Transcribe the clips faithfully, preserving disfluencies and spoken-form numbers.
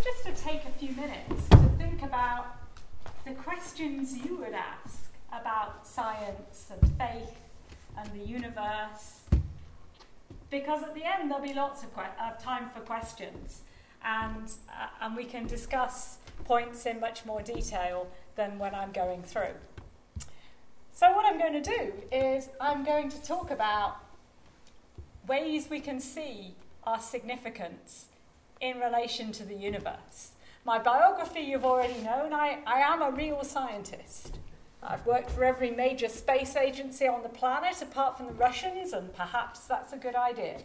just to take a few minutes to think about the questions you would ask about science and faith and the universe, because at the end there'll be lots of que- uh, time for questions, and uh, and we can discuss points in much more detail than when I'm going through. So what I'm going to do is I'm going to talk about ways we can see our significance in relation to the universe. My biography you've already known. I, I am a real scientist. I've worked for every major space agency on the planet, apart from the Russians, and perhaps that's a good idea.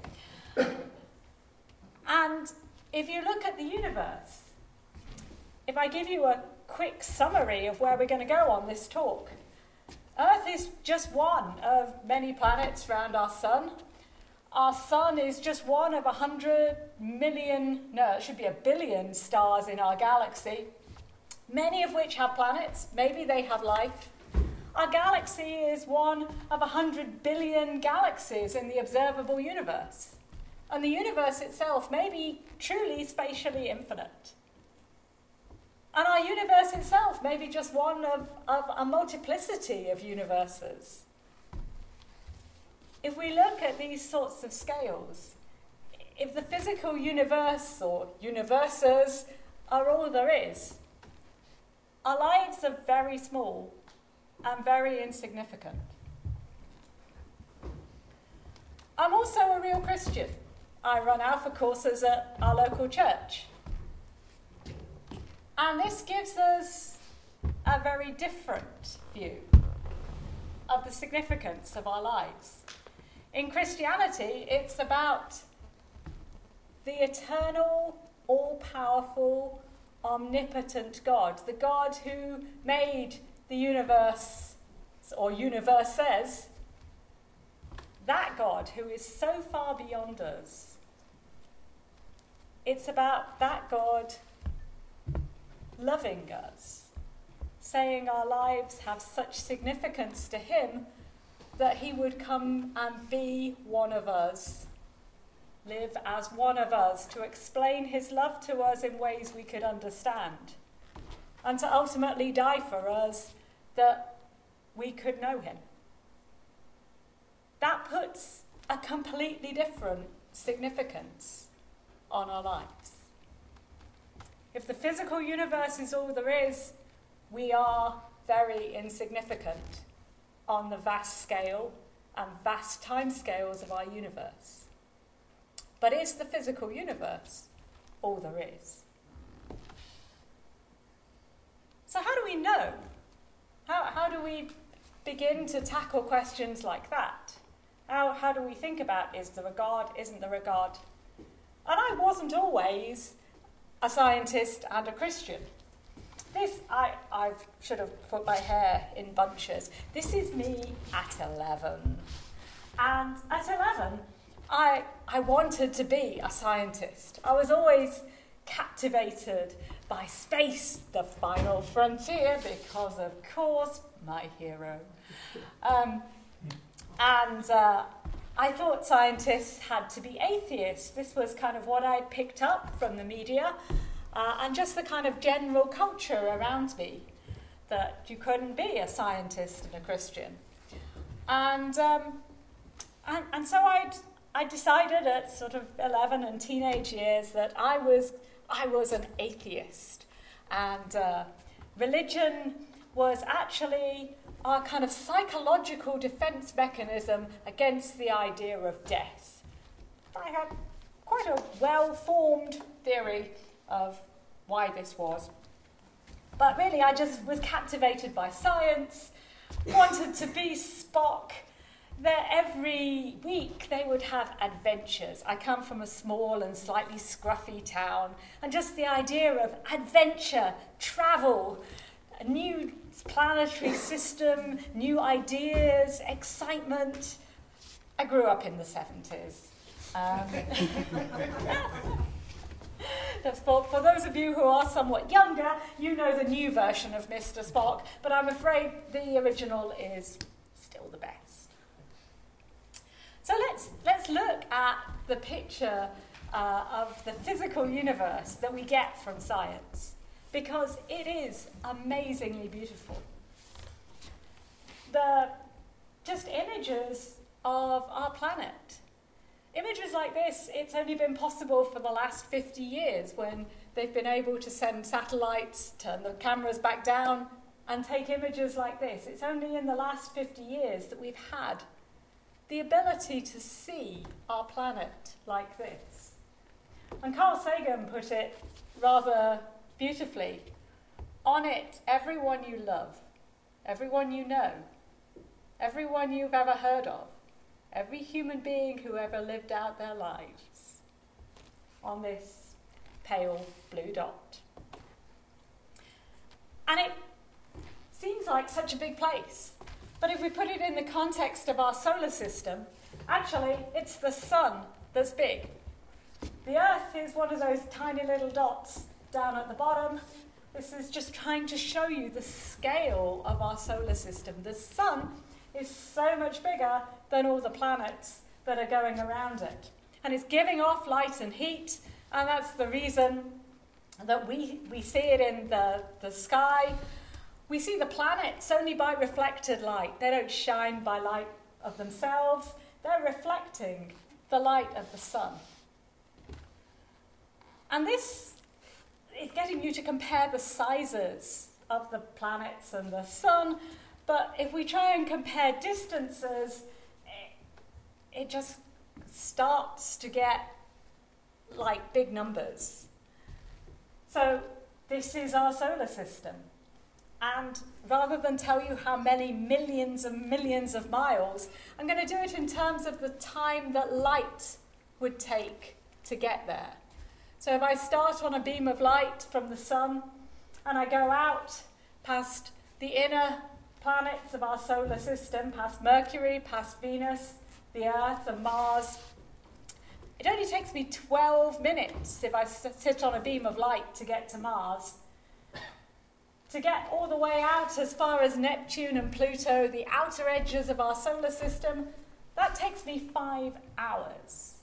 And if you look at the universe, if I give you a quick summary of where we're going to go on this talk, Earth is just one of many planets around our sun. Our sun is just one of a hundred million, no, it should be a billion stars in our galaxy, many of which have planets. Maybe they have life. Our galaxy is one of a hundred billion galaxies in the observable universe. And the universe itself may be truly spatially infinite. And our universe itself may be just one of, of a multiplicity of universes. If we look at these sorts of scales, if the physical universe or universes are all there is, our lives are very small and very insignificant. I'm also a real Christian. I run Alpha courses at our local church. And this gives us a very different view of the significance of our lives. In Christianity, it's about the eternal, all-powerful, omnipotent God, the God who made the universe, or universes, that God who is so far beyond us. It's about that God loving us, saying our lives have such significance to him that he would come and be one of us, live as one of us, to explain his love to us in ways we could understand, and to ultimately die for us that we could know him. That puts a completely different significance on our lives. If the physical universe is all there is, we are very insignificant on the vast scale and vast time scales of our universe. But is the physical universe all there is? So how do we know? How, how do we begin to tackle questions like that? How, how do we think about, is there a God, isn't there a God? And I wasn't always a scientist and a Christian. This, I, I should have put my hair in bunches. This is me at eleven. And at eleven, I, I wanted to be a scientist. I was always captivated by space, the final frontier, because, of course, my hero. Um, and uh, I thought scientists had to be atheists. This was kind of what I picked up from the media. Uh, and just the kind of general culture around me, that you couldn't be a scientist and a Christian. And um, and, and so I'd, I decided at sort of eleven and teenage years that I was I was an atheist. And uh, religion was actually our kind of psychological defense mechanism against the idea of death. I had quite a well-formed theory of why this was. But really, I just was captivated by science, wanted to be Spock. There, every week they would have adventures. I come from a small and slightly scruffy town, and just the idea of adventure, travel, a new planetary system, new ideas, excitement. I grew up in the seventies. Um, For, for those of you who are somewhat younger, you know the new version of Mister Spock, but I'm afraid the original is still the best. So let's let's look at the picture uh, of the physical universe that we get from science, because it is amazingly beautiful. The just images of our planet. Images like this, it's only been possible for the last fifty years when they've been able to send satellites, turn the cameras back down, and take images like this. It's only in the last fifty years that we've had the ability to see our planet like this. And Carl Sagan put it rather beautifully. On it, everyone you love, everyone you know, everyone you've ever heard of, every human being who ever lived out their lives on this pale blue dot. And it seems like such a big place. But if we put it in the context of our solar system, actually it's the sun that's big. The Earth is one of those tiny little dots down at the bottom. This is just trying to show you the scale of our solar system. The sun is so much bigger than all the planets that are going around it. And it's giving off light and heat, and that's the reason that we, we see it in the, the sky. We see the planets only by reflected light. They don't shine by light of themselves. They're reflecting the light of the sun. And this is getting you to compare the sizes of the planets and the sun. But if we try and compare distances, it, it just starts to get like big numbers. So this is our solar system. And rather than tell you how many millions and millions of miles, I'm going to do it in terms of the time that light would take to get there. So if I start on a beam of light from the sun, and I go out past the inner planets of our solar system, past Mercury, past Venus, the Earth and Mars, it only takes me twelve minutes if I sit on a beam of light to get to Mars. To get all the way out as far as Neptune and Pluto, the outer edges of our solar system, that takes me five hours.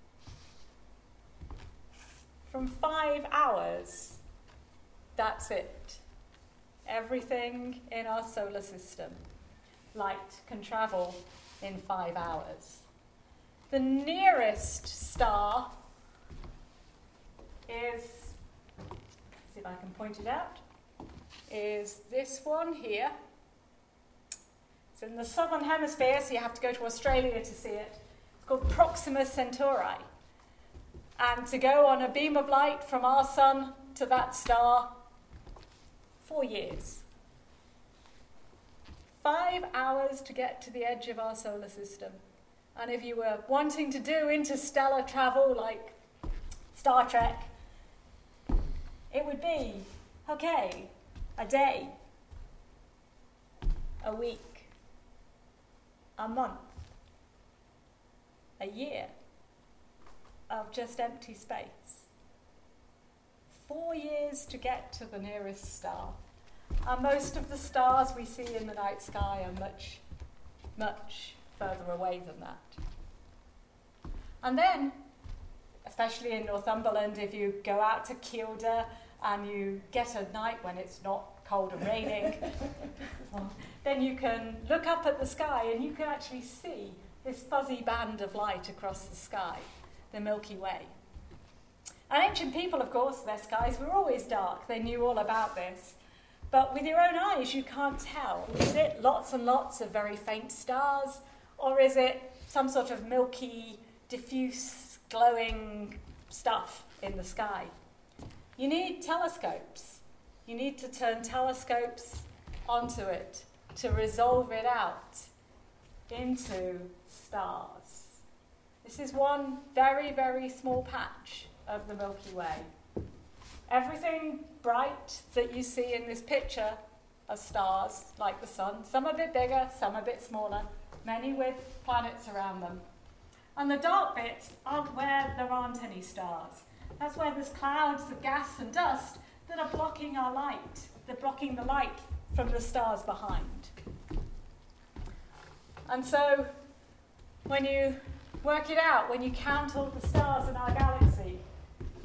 From five hours, that's it. Everything in our solar system, light can travel in five hours. The nearest star is, see if I can point it out, is this one here. It's in the southern hemisphere, so you have to go to Australia to see it. It's called Proxima Centauri. And to go on a beam of light from our sun to that star, four years. Five hours to get to the edge of our solar system. And if you were wanting to do interstellar travel like Star Trek, it would be, okay, a day, a week, a month, a year of just empty space. Four years to get to the nearest star. And most of the stars we see in the night sky are much, much further away than that. And then, especially in Northumberland, if you go out to Kielder and you get a night when it's not cold and raining, well, then you can look up at the sky and you can actually see this fuzzy band of light across the sky, the Milky Way. And ancient people, of course, their skies were always dark. They knew all about this. But with your own eyes, you can't tell. Is it lots and lots of very faint stars, or is it some sort of milky, diffuse, glowing stuff in the sky? You need telescopes. You need to turn telescopes onto it to resolve it out into stars. This is one very, very small patch of the Milky Way. Everything bright that you see in this picture are stars, like the sun. Some a bit bigger, some a bit smaller, many with planets around them. And the dark bits aren't where there aren't any stars. That's where there's clouds of gas and dust that are blocking our light. They're blocking the light from the stars behind. And so when you work it out, when you count all the stars in our galaxy,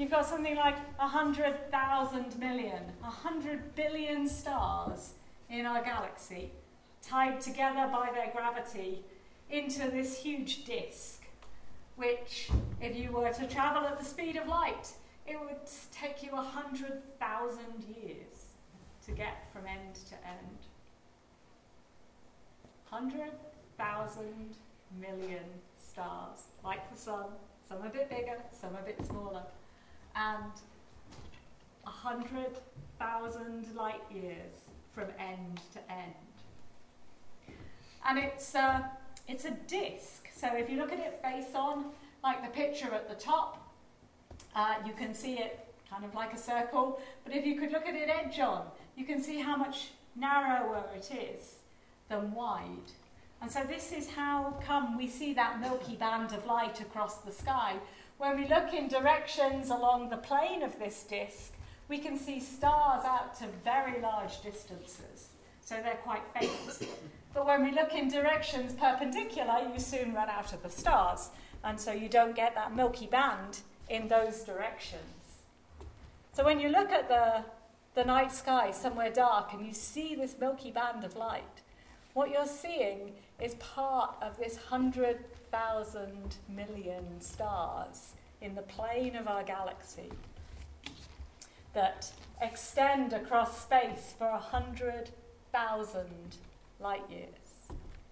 you've got something like one hundred thousand million, one hundred billion stars in our galaxy, tied together by their gravity into this huge disk, which, if you were to travel at the speed of light, it would take you one hundred thousand years to get from end to end. one hundred thousand million stars, like the sun, some a bit bigger, some a bit smaller, and one hundred thousand light years from end to end. And it's, uh, it's a disk, so if you look at it face on, like the picture at the top, uh, you can see it kind of like a circle, but if you could look at it edge on, you can see how much narrower it is than wide. And so this is how come we see that milky band of light across the sky. When we look in directions along the plane of this disk, we can see stars out to very large distances, so they're quite faint. But when we look in directions perpendicular, you soon run out of the stars, and so you don't get that milky band in those directions. So when you look at the, the night sky somewhere dark and you see this milky band of light, what you're seeing is part of this one hundred thousand million stars in the plane of our galaxy that extend across space for one hundred thousand light years.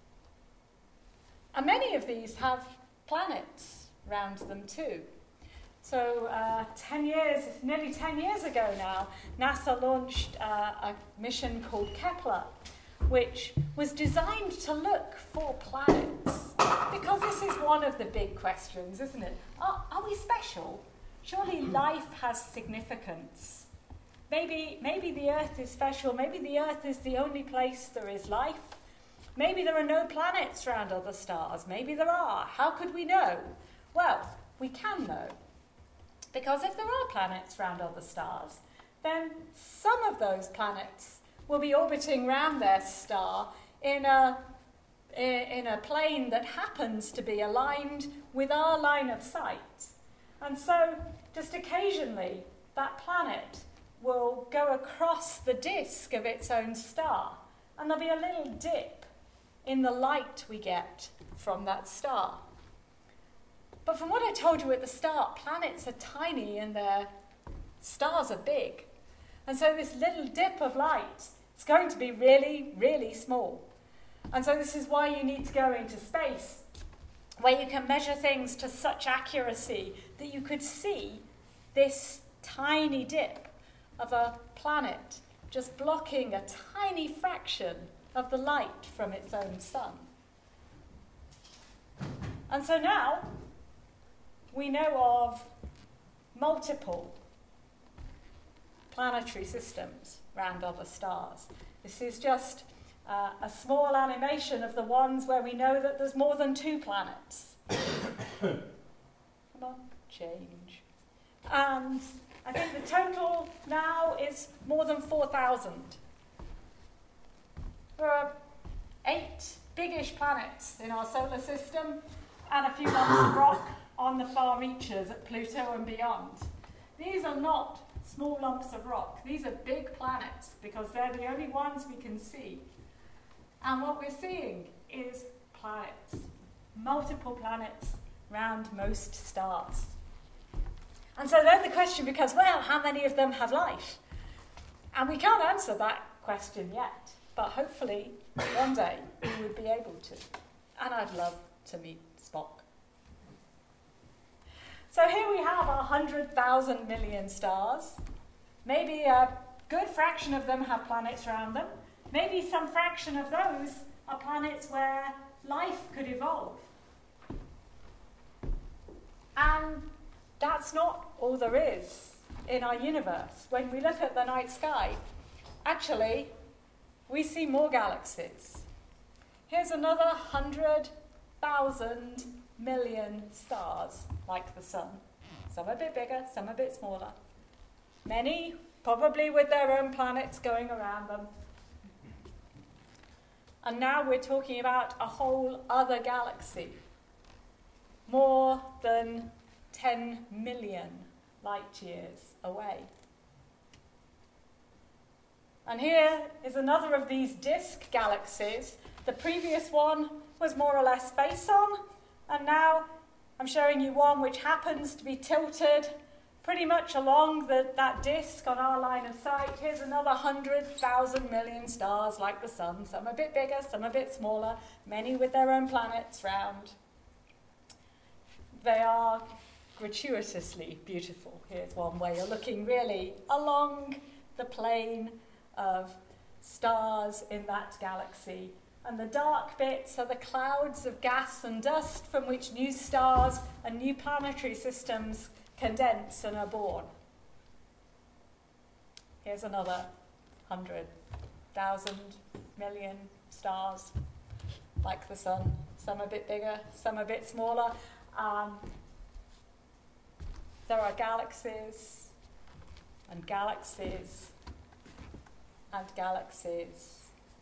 And many of these have planets round them too. So uh, ten years, nearly ten years ago now, NASA launched uh, a mission called Kepler, which was designed to look for planets. Because this is one of the big questions, isn't it? Are, are we special? Surely life has significance. Maybe, maybe the Earth is special. Maybe the Earth is the only place there is life. Maybe there are no planets around other stars. Maybe there are. How could we know? Well, we can know. Because if there are planets around other stars, then some of those planets will be orbiting around their star in a, in a plane that happens to be aligned with our line of sight. And so, just occasionally, that planet will go across the disk of its own star, and there'll be a little dip in the light we get from that star. But from what I told you at the start, planets are tiny and their stars are big. And so this little dip of light is going to be really, really small. And so this is why you need to go into space, where you can measure things to such accuracy that you could see this tiny dip of a planet just blocking a tiny fraction of the light from its own sun. And so now we know of multiple planetary systems around other stars. This is just uh, a small animation of the ones where we know that there's more than two planets. Come on, change. And I think the total now is more than four thousand. There are eight biggish planets in our solar system and a few lumps of rock on the far reaches at Pluto and beyond. These are not small lumps of rock. These are big planets because they're the only ones we can see. And what we're seeing is planets, multiple planets round most stars. And so then the question becomes, well, how many of them have life? And we can't answer that question yet, but hopefully one day we would be able to. And I'd love to meet Spock. So here we have one hundred thousand million stars. Maybe a good fraction of them have planets around them. Maybe some fraction of those are planets where life could evolve. And that's not all there is in our universe. When we look at the night sky, actually, we see more galaxies. Here's another one hundred thousand million stars, like the sun. Some a bit bigger, some a bit smaller. Many probably with their own planets going around them. And now we're talking about a whole other galaxy. More than ten million light years away. And here is another of these disk galaxies. The previous one was more or less face on, and now I'm showing you one which happens to be tilted pretty much along the, that disk on our line of sight. Here's another one hundred thousand million stars like the sun, some a bit bigger, some a bit smaller, many with their own planets round. They are gratuitously beautiful. Here's one where you're looking really along the plane of stars in that galaxy. And the dark bits are the clouds of gas and dust from which new stars and new planetary systems condense and are born. Here's another hundred thousand million stars like the sun. Some a bit bigger, some a bit smaller. Um, there are galaxies and galaxies and galaxies.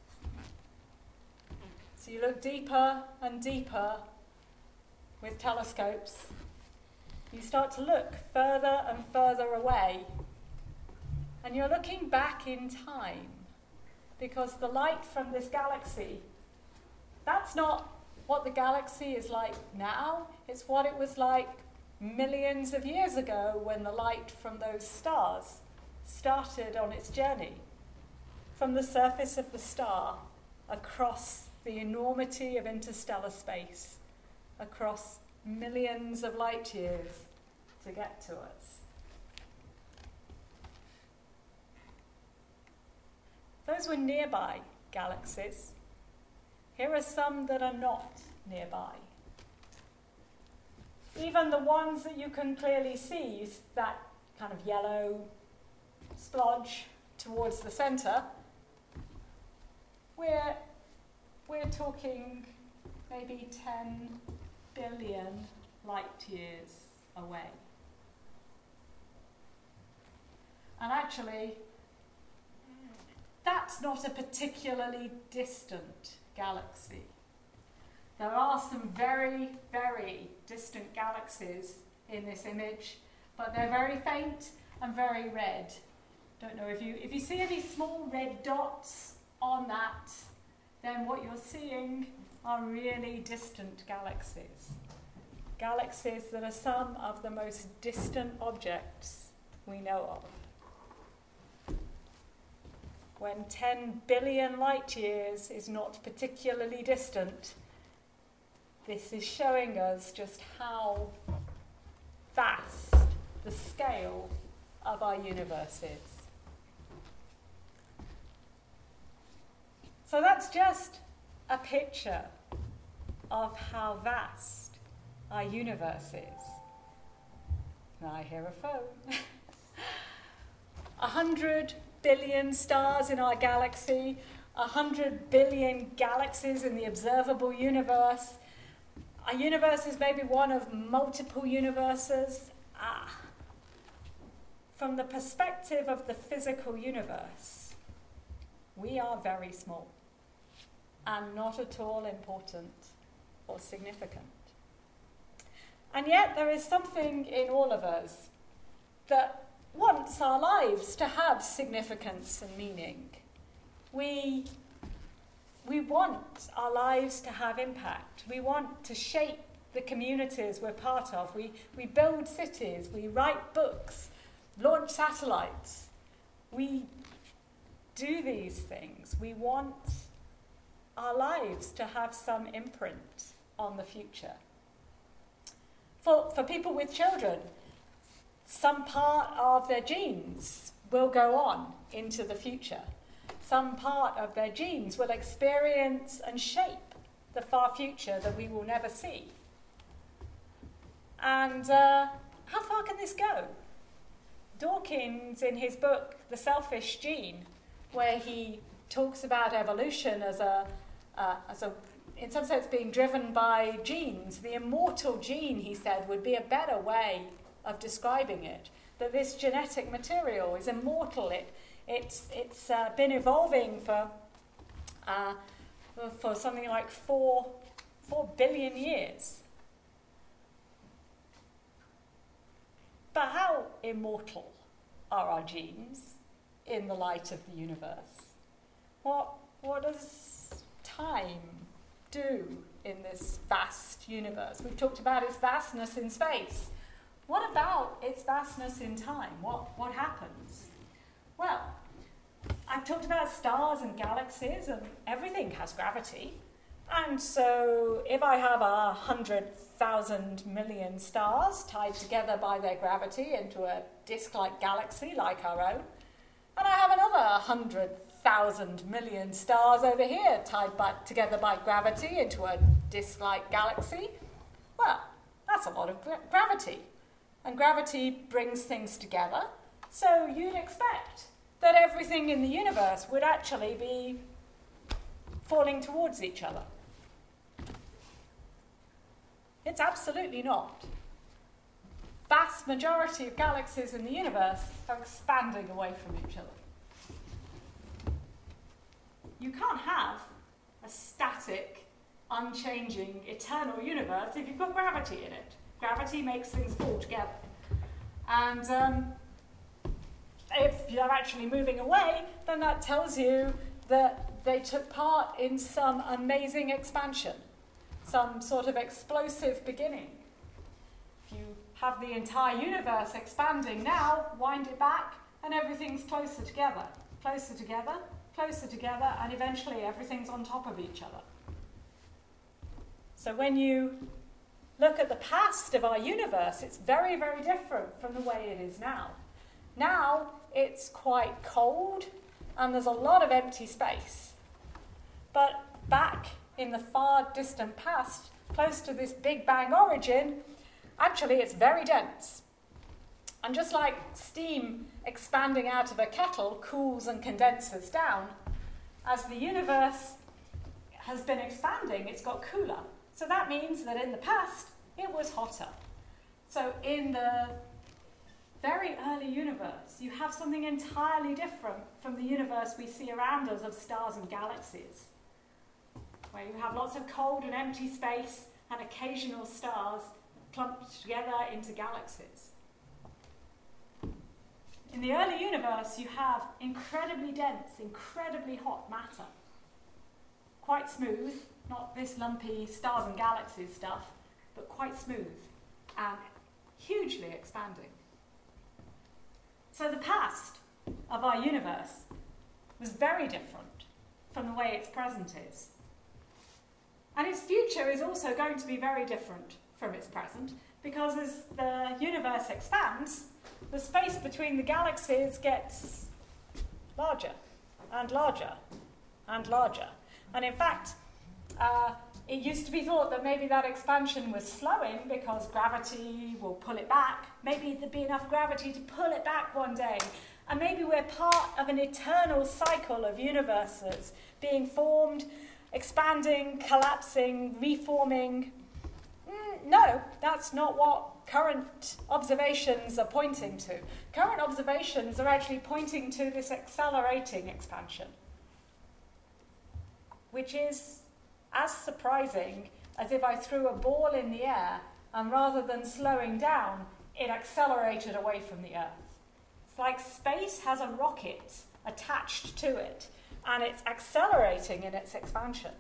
So you look deeper and deeper with telescopes. You start to look further and further away. And you're looking back in time, because the light from this galaxy, that's not what the galaxy is like now. It's what it was like millions of years ago when the light from those stars started on its journey from the surface of the star across the enormity of interstellar space, across millions of light years to get to us. Those were nearby galaxies. Here are some that are not nearby. Even the ones that you can clearly see, that kind of yellow splodge towards the centre, we're, we're talking maybe ten billion light years away. And actually, that's not a particularly distant galaxy. There are some very, very distant galaxies in this image, but they're very faint and very red. Don't know if you if you see any small red dots on that, then what you're seeing are really distant galaxies. Galaxies that are some of the most distant objects we know of. When ten billion light years is not particularly distant, this is showing us just how vast the scale of our universe is. So that's just a picture of how vast our universe is. Now I hear a phone. A hundred billion stars in our galaxy, a hundred billion galaxies in the observable universe. Our universe is maybe one of multiple universes. Ah. From the perspective of the physical universe, we are very small and not at all important or significant. And yet there is something in all of us that wants our lives to have significance and meaning. We, we want our lives to have impact. We want to shape the communities we're part of. We, we build cities, we write books, launch satellites. We do these things. We want our lives to have some imprint on the future. For, for people with children, some part of their genes will go on into the future. Some part of their genes will experience and shape the far future that we will never see. And uh, how far can this go? Dawkins, in his book, The Selfish Gene, where he talks about evolution as a, uh, as a, in some sense, being driven by genes. The immortal gene, he said, would be a better way of describing it. That this genetic material is immortal. It, it's it's uh, been evolving for uh, for something like four four billion years. But how immortal are our genes in the light of the universe? What, what does time do in this vast universe? We've talked about its vastness in space. What about its vastness in time? What, what happens? Well, I've talked about stars and galaxies, and everything has gravity. And so if I have a hundred thousand million stars tied together by their gravity into a disk-like galaxy like our own, and I have another hundred thousand million stars over here tied by, together by gravity into a disk-like galaxy, well, that's a lot of gra- gravity. And gravity brings things together, so you'd expect that everything in the universe would actually be falling towards each other. It's absolutely not. Vast majority of galaxies in the universe are expanding away from each other. You can't have a static, unchanging, eternal universe if you've got gravity in it. Gravity makes things fall together. And um, if you're actually moving away, then that tells you that they took part in some amazing expansion, some sort of explosive beginning. If you have the entire universe expanding now, wind it back, and everything's closer together, closer together, closer together, and eventually everything's on top of each other. So when you look at the past of our universe, it's very, very different from the way it is now. Now, it's quite cold, and there's a lot of empty space. But back in the far distant past, close to this Big Bang origin, actually it's very dense. And just like steam expanding out of a kettle cools and condenses down, as the universe has been expanding, it's got cooler. So that means that in the past, it was hotter. So in the very early universe, you have something entirely different from the universe we see around us of stars and galaxies, where you have lots of cold and empty space and occasional stars clumped together into galaxies. In the early universe, you have incredibly dense, incredibly hot matter. Quite smooth, not this lumpy stars and galaxies stuff, but quite smooth and hugely expanding. So the past of our universe was very different from the way its present is. And its future is also going to be very different from its present, because as the universe expands, the space between the galaxies gets larger and larger and larger. And in fact, uh, it used to be thought that maybe that expansion was slowing because gravity will pull it back. Maybe there'd be enough gravity to pull it back one day. And maybe we're part of an eternal cycle of universes being formed, expanding, collapsing, reforming. Mm, no, that's not what current observations are pointing to. Current observations are actually pointing to this accelerating expansion, which is as surprising as if I threw a ball in the air and rather than slowing down, it accelerated away from the Earth. It's like space has a rocket attached to it and it's accelerating in its expansion.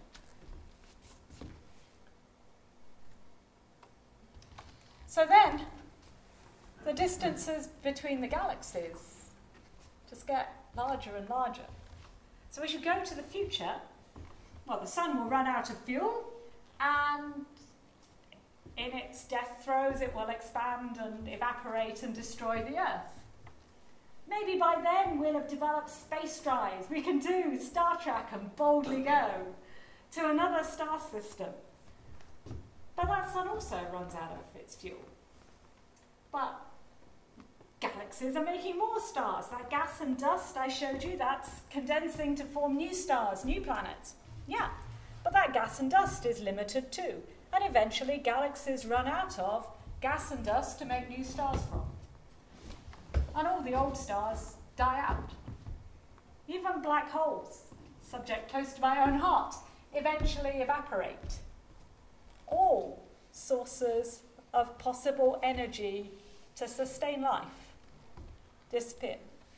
So then, the distances between the galaxies just get larger and larger. So we should go to the future. Well, the sun will run out of fuel, and in its death throes it will expand and evaporate and destroy the Earth. Maybe by then we'll have developed space drives. We can do Star Trek and boldly go to another star system. But that sun also runs out of its fuel. But galaxies are making more stars. That gas and dust I showed you, that's condensing to form new stars, new planets. Yeah, but that gas and dust is limited too. And eventually galaxies run out of gas and dust to make new stars from. And all the old stars die out. Even black holes, subject close to my own heart, eventually evaporate. All sources of possible energy to sustain life disappear.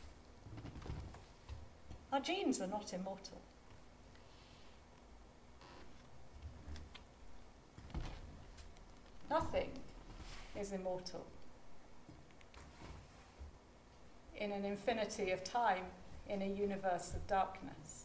Our genes are not immortal. Nothing is immortal in an infinity of time, in a universe of darkness.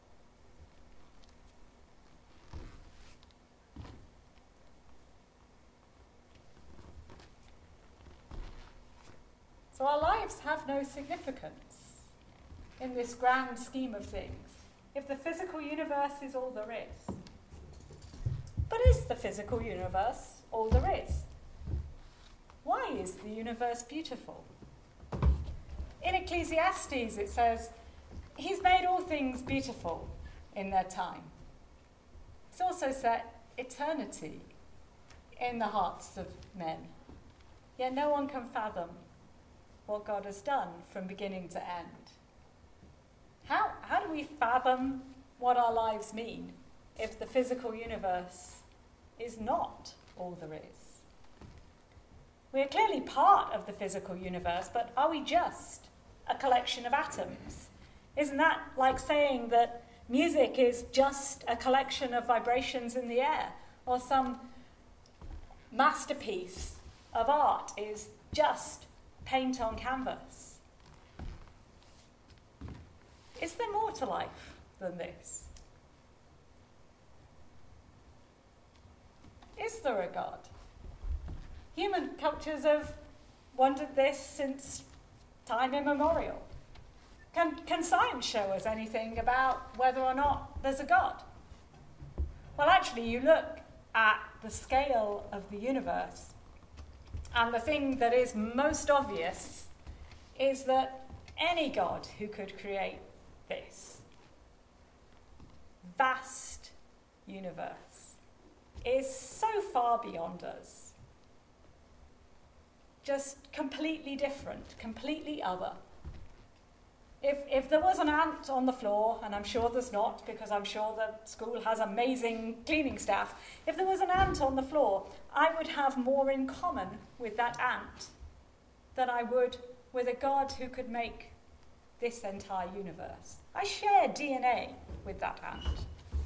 So our lives have no significance in this grand scheme of things, if the physical universe is all there is. But is the physical universe all there is? Why is the universe beautiful? In Ecclesiastes it says, He's made all things beautiful in their time. It's also set eternity in the hearts of men. Yet no one can fathom what God has done from beginning to end. How, how do we fathom what our lives mean if the physical universe is not all there is? We are clearly part of the physical universe, but are we just a collection of atoms? Isn't that like saying that music is just a collection of vibrations in the air, or some masterpiece of art is just paint on canvas? Is there more to life than this? Is there a God? Human cultures have wondered this since time immemorial. Can, can science show us anything about whether or not there's a God? Well, actually, you look at the scale of the universe, and the thing that is most obvious is that any God who could create this vast universe is so far beyond us. Just completely different, completely other. If, if there was an ant on the floor, and I'm sure there's not, because I'm sure the school has amazing cleaning staff, if there was an ant on the floor, I would have more in common with that ant than I would with a God who could make this entire universe. I share D N A with that ant.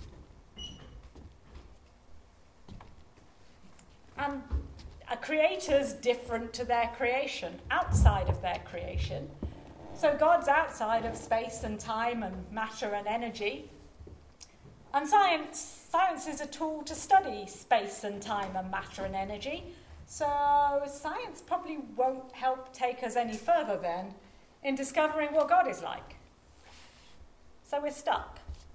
And a creator's different to their creation, outside of their creation. So God's outside of space and time and matter and energy. And science, science is a tool to study space and time and matter and energy. So science probably won't help take us any further then in discovering what God is like. So we're stuck.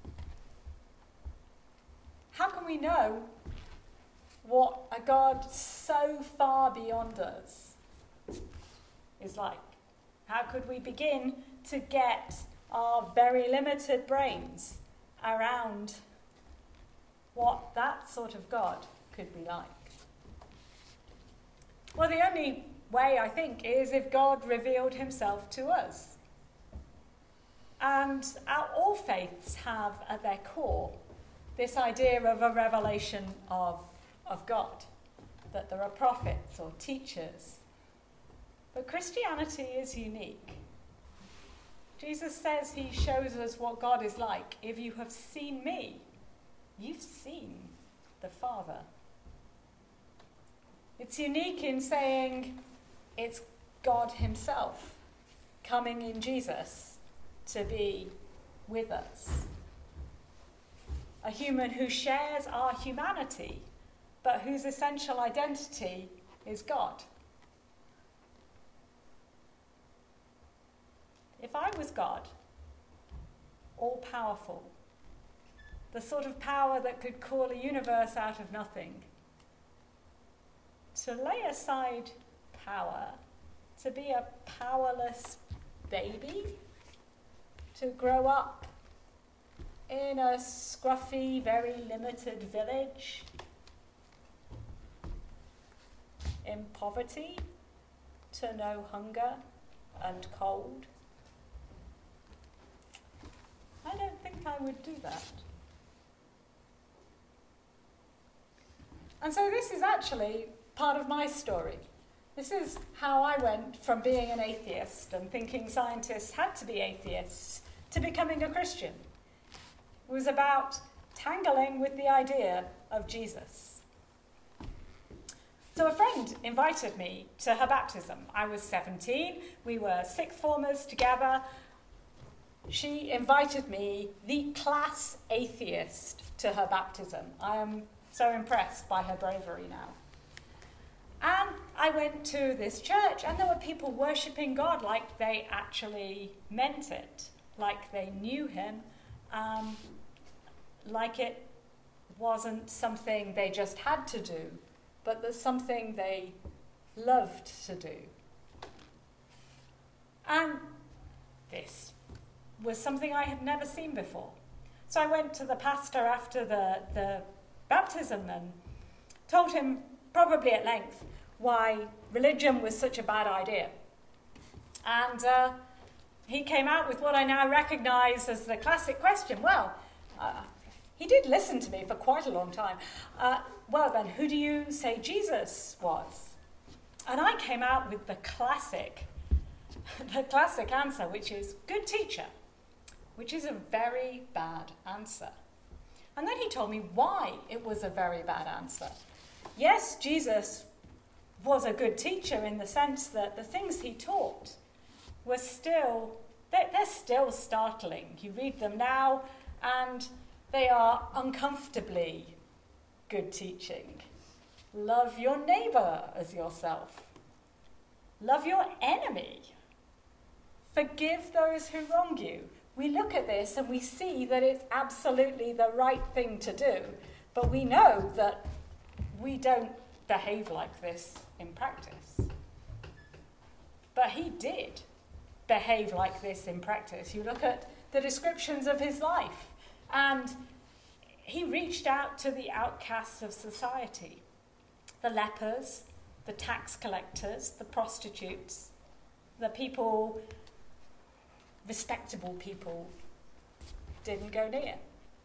How can we know what a God so far beyond us is like? How could we begin to get our very limited brains around what that sort of God could be like? Well, the only way, I think, is if God revealed himself to us. And our, all faiths have at their core this idea of a revelation of, of God, that there are prophets or teachers. But Christianity is unique. Jesus says he shows us what God is like. If you have seen me, you've seen the Father. It's unique in saying it's God himself coming in Jesus to be with us. A human who shares our humanity, but whose essential identity is God. If I was God, all-powerful, the sort of power that could call a universe out of nothing, to lay aside power, to be a powerless baby, to grow up in a scruffy, very limited village, in poverty, to know hunger and cold. I don't think I would do that. And so this is actually part of my story. This is how I went from being an atheist and thinking scientists had to be atheists to becoming a Christian. It was about tangling with the idea of Jesus. So a friend invited me to her baptism. I was seventeen, we were sixth formers together. She invited me, the class atheist, to her baptism. I am so impressed by her bravery now. And I went to this church, and there were people worshipping God like they actually meant it, like they knew him, um, like it wasn't something they just had to do, but there's something they loved to do. And this was something I had never seen before. So I went to the pastor after the, the baptism and told him, probably at length, why religion was such a bad idea. And uh, he came out with what I now recognise as the classic question. Well, uh, he did listen to me for quite a long time. Uh, well then, who do you say Jesus was? And I came out with the classic, the classic answer, which is good teacher, which is a very bad answer. And then he told me why it was a very bad answer. Yes, Jesus was a good teacher in the sense that the things he taught were still, they're, they're still startling. You read them now and they are uncomfortably good teaching. Love your neighbour as yourself. Love your enemy. Forgive those who wrong you. We look at this and we see that it's absolutely the right thing to do, but we know that we don't behave like this in practice. But he did behave like this in practice. You look at the descriptions of his life, and he reached out to the outcasts of society, the lepers, the tax collectors, the prostitutes, the people, respectable people, didn't go near.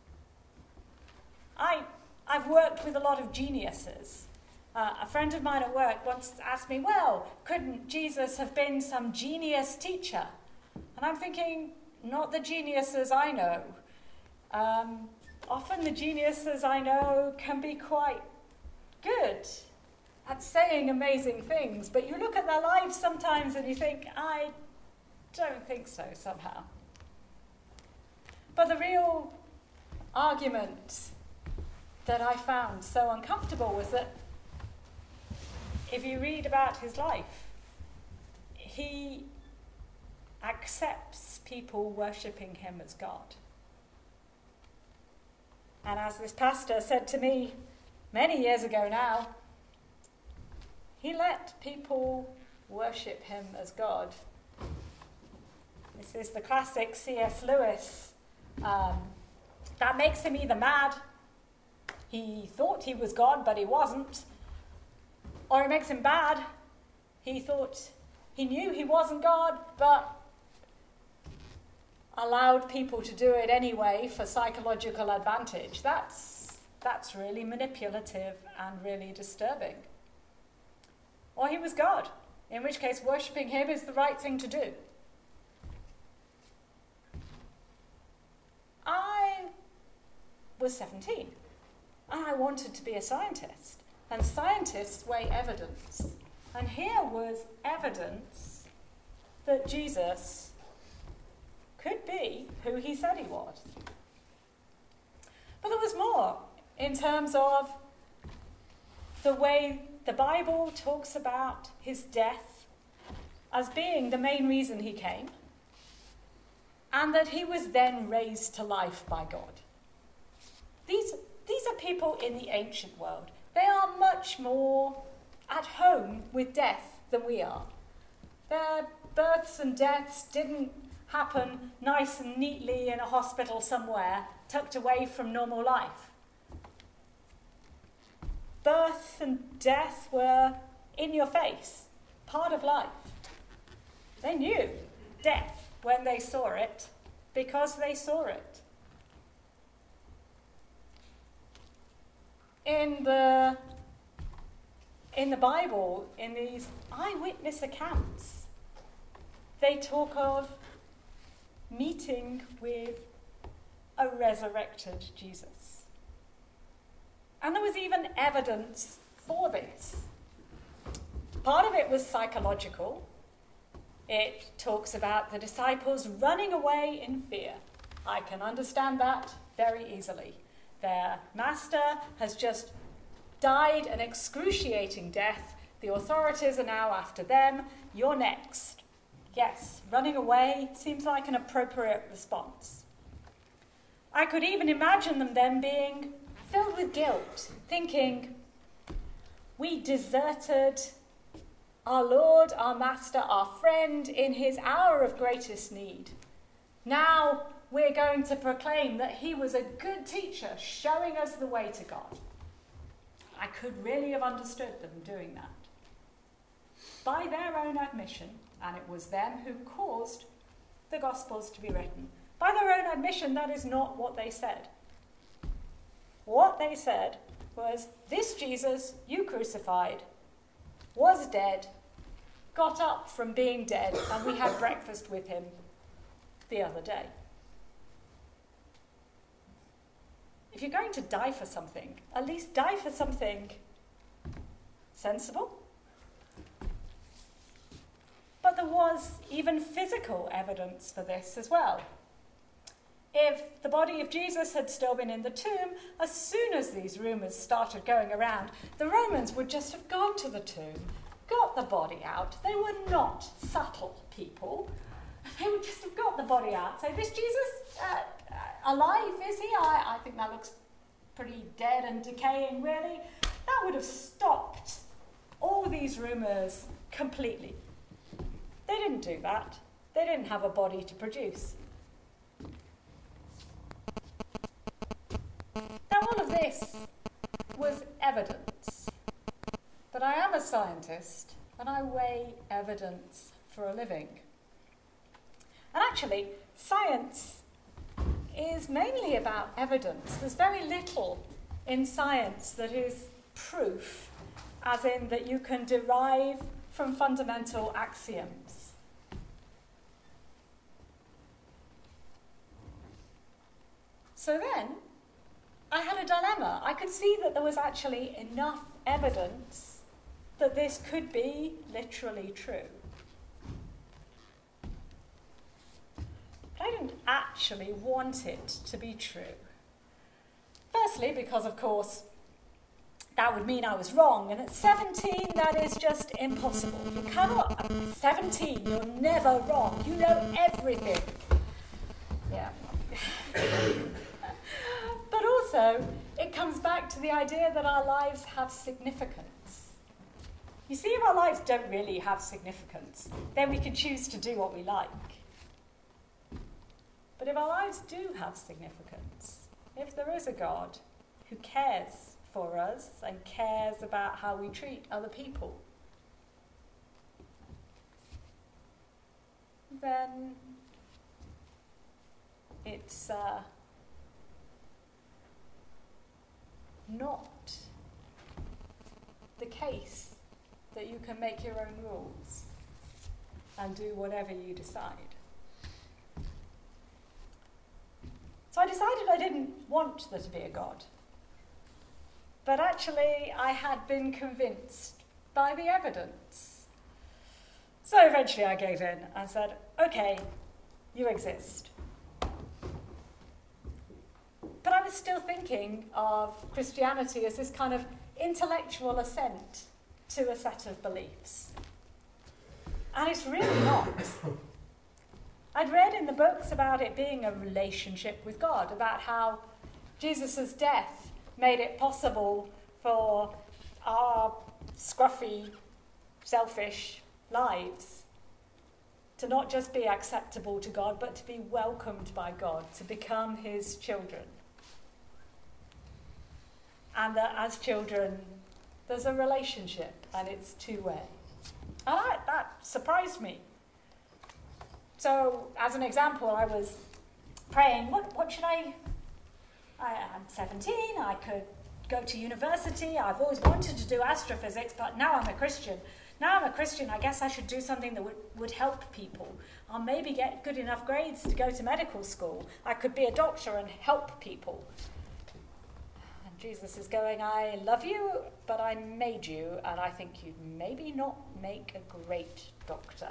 I, I've worked with a lot of geniuses. Uh, a friend of mine at work once asked me, well, couldn't Jesus have been some genius teacher? And I'm thinking, not the geniuses I know. Um, often the geniuses I know can be quite good at saying amazing things, but you look at their lives sometimes and you think, I don't think so somehow. But the real argument that I found so uncomfortable was that if you read about his life, he accepts people worshipping him as God. And as this pastor said to me many years ago now, he let people worship him as God. This is the classic C S Lewis. Um, that makes him either mad, he thought he was God, but he wasn't, or it makes him bad, he thought he knew he wasn't God, but allowed people to do it anyway for psychological advantage. That's, that's really manipulative and really disturbing. Or he was God, in which case worshipping him is the right thing to do. I was seventeen, and I wanted to be a scientist. And scientists weigh evidence. And here was evidence that Jesus could be who he said he was. But there was more in terms of the way the Bible talks about his death as being the main reason he came, and that he was then raised to life by God. These, these are people in the ancient world. They are much more at home with death than we are. Their births and deaths didn't happen nice and neatly in a hospital somewhere, tucked away from normal life. Birth and death were in your face, part of life. They knew death when they saw it, because they saw it. In the in the Bible, in these eyewitness accounts, they talk of meeting with a resurrected Jesus. And there was even evidence for this. Part of it was psychological. It talks about the disciples running away in fear. I can understand that very easily. Their master has just died an excruciating death. The authorities are now after them. You're next. Yes, running away seems like an appropriate response. I could even imagine them then being filled with guilt, thinking, we deserted our Lord, our Master, our friend in his hour of greatest need. Now we're going to proclaim that he was a good teacher, showing us the way to God. I could really have understood them doing that. By their own admission, and it was them who caused the Gospels to be written, by their own admission, that is not what they said. What they said was, this Jesus you crucified was dead, got up from being dead, and we had breakfast with him the other day. If you're going to die for something, at least die for something sensible. But there was even physical evidence for this as well. If the body of Jesus had still been in the tomb, as soon as these rumours started going around, the Romans would just have gone to the tomb, got the body out. They were not subtle people. They would just have got the body out, say, this Jesus, uh, uh, alive, is he? I, I think that looks pretty dead and decaying, really. That would have stopped all these rumours completely. They didn't do that. They didn't have a body to produce. Now, all of this was evidence. But I am a scientist, and I weigh evidence for a living. And actually, science is mainly about evidence. There's very little in science that is proof, as in that you can derive from fundamental axioms. So then, I had a dilemma. I could see that there was actually enough evidence that this could be literally true. But I didn't actually want it to be true. Firstly, because of course, that would mean I was wrong, and at seventeen, that is just impossible. You cannot, at seventeen, you're never wrong. You know everything. Yeah. But also, it comes back to the idea that our lives have significance. You see, if our lives don't really have significance, then we can choose to do what we like. But if our lives do have significance, if there is a God who cares for us and cares about how we treat other people, then it's uh, not the case that you can make your own rules and do whatever you decide. So I decided I didn't want there to be a God. But actually, I had been convinced by the evidence. So eventually I gave in and said, okay, you exist. But I was still thinking of Christianity as this kind of intellectual assent to a set of beliefs. And it's really not. I'd read in the books about it being a relationship with God, about how Jesus' death made it possible for our scruffy, selfish lives to not just be acceptable to God, but to be welcomed by God, to become his children. And that as children, there's a relationship, and it's two-way. And I, that surprised me. So, as an example, I was praying, what, what should I... I, I'm seventeen, I could go to university. I've always wanted to do astrophysics, but now I'm a Christian. Now I'm a Christian, I guess I should do something that would, would help people. I'll maybe get good enough grades to go to medical school. I could be a doctor and help people. And Jesus is going, I love you, but I made you, and I think you'd maybe not make a great doctor.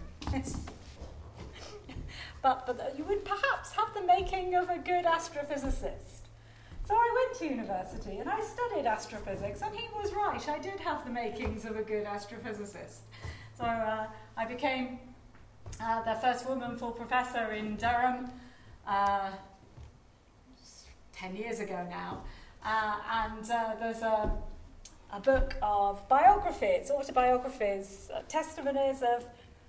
but, but you would perhaps have the making of a good astrophysicist. So I went to university and I studied astrophysics, and he was right. I did have the makings of a good astrophysicist. So uh, I became uh, the first woman full professor in Durham uh, ten years ago now. Uh, and uh, there's a, a book of biographies, autobiographies, uh, testimonies of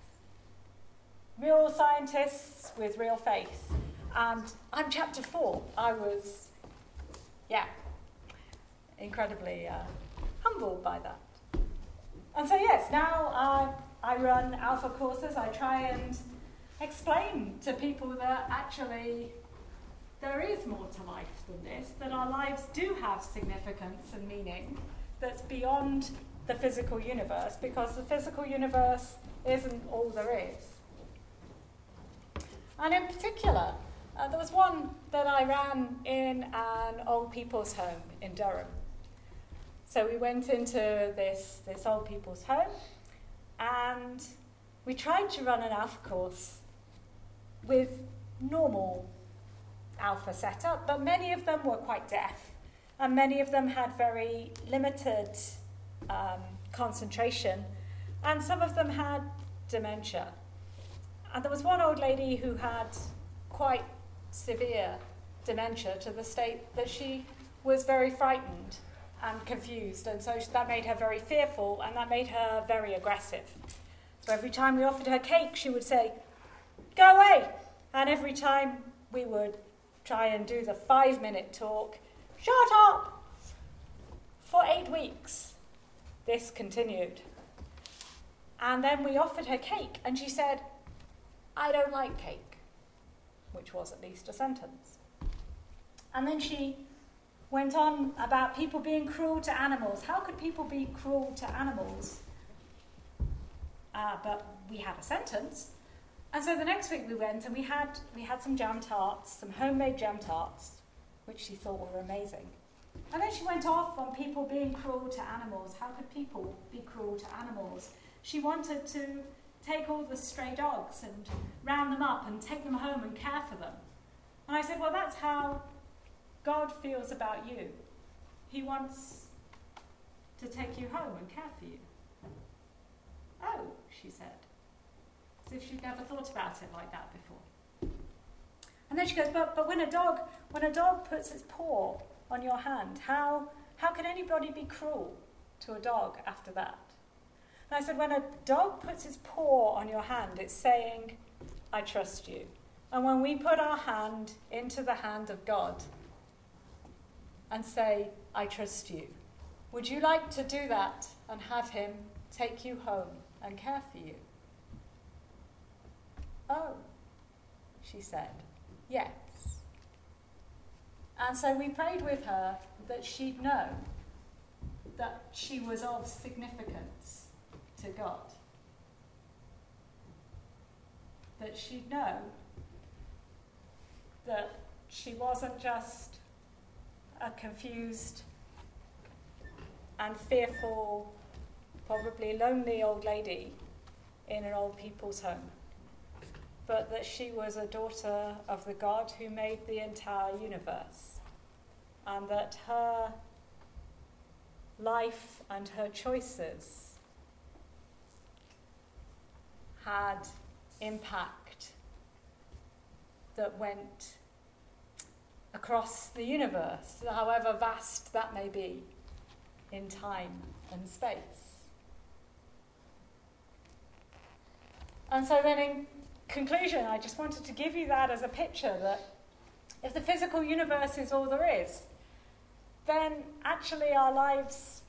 real scientists with real faith. And I'm chapter four. I was... Yeah, incredibly uh, humbled by that. And so yes, now uh, I run Alpha courses. I try and explain to people that actually there is more to life than this, that our lives do have significance and meaning that's beyond the physical universe, because the physical universe isn't all there is. And in particular, Uh, there was one that I ran in an old people's home in Durham. So we went into this, this old people's home, and we tried to run an Alpha course with normal Alpha setup, but many of them were quite deaf, and many of them had very limited um, concentration, and some of them had dementia. And there was one old lady who had quite severe dementia, to the state that she was very frightened and confused, and so that made her very fearful, and that made her very aggressive. So every time we offered her cake, she would say, "Go away!" And every time we would try and do the five-minute talk, "Shut up!" For eight weeks, this continued. And then we offered her cake, and she said, "I don't like cake," which was at least a sentence. And then she went on about people being cruel to animals. How could people be cruel to animals? Uh, but we had a sentence. And so the next week we went and we had we had some jam tarts, some homemade jam tarts, which she thought were amazing. And then she went off on people being cruel to animals. How could people be cruel to animals? She wanted to take all the stray dogs and round them up and take them home and care for them. And I said, well, that's how God feels about you. He wants to take you home and care for you. Oh, she said, as if she'd never thought about it like that before. And then she goes, but, but when a dog when a dog puts its paw on your hand, how how can anybody be cruel to a dog after that? And I said, when a dog puts its paw on your hand, it's saying, I trust you. And when we put our hand into the hand of God and say, I trust you, would you like to do that and have him take you home and care for you? Oh, she said, yes. And so we prayed with her that she'd know that she was of significance to God. That she'd know that she wasn't just a confused and fearful, probably lonely old lady in an old people's home, but that she was a daughter of the God who made the entire universe, and that her life and her choices had impact that went across the universe, however vast that may be in time and space. And so then in conclusion, I just wanted to give you that as a picture that if the physical universe is all there is, then actually our lives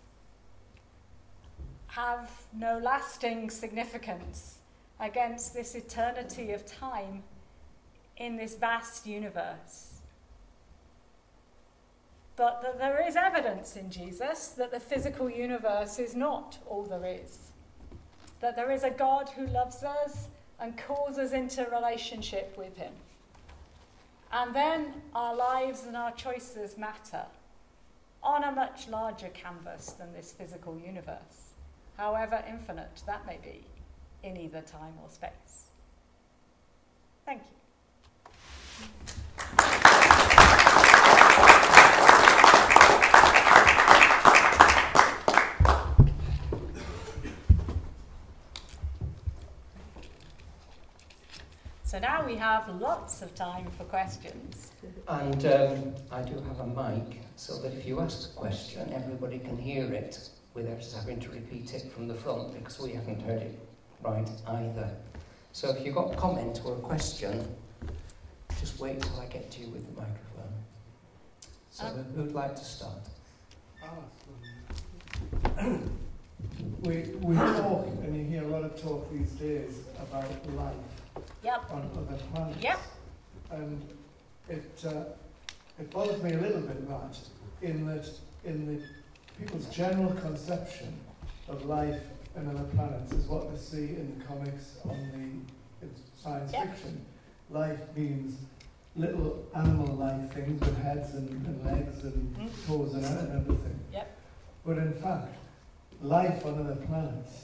have no lasting significance against this eternity of time in this vast universe. but that there is evidence in Jesus that the physical universe is not all there is. That there is a God who loves us and calls us into relationship with him. And then our lives and our choices matter on a much larger canvas than this physical universe, however infinite that may be in either time or space. Thank you. So now we have lots of time for questions. And um, I do have a mic, so that if you ask a question, everybody can hear it without us having to repeat it from the front, because we haven't heard it right either. So if you've got a comment or a question, just wait till I get to you with the microphone. So um, who'd like to start? we, we talk, and you hear a lot of talk these days about life. Yep. On other planets. Yep. And it uh, it bothers me a little bit that in that in the people's general conception of life on other planets is what they see in the comics, on the in science yep. fiction. Life means little animal-like things with heads and, and legs and mm. toes and, and everything. Yep. But in fact, life on other planets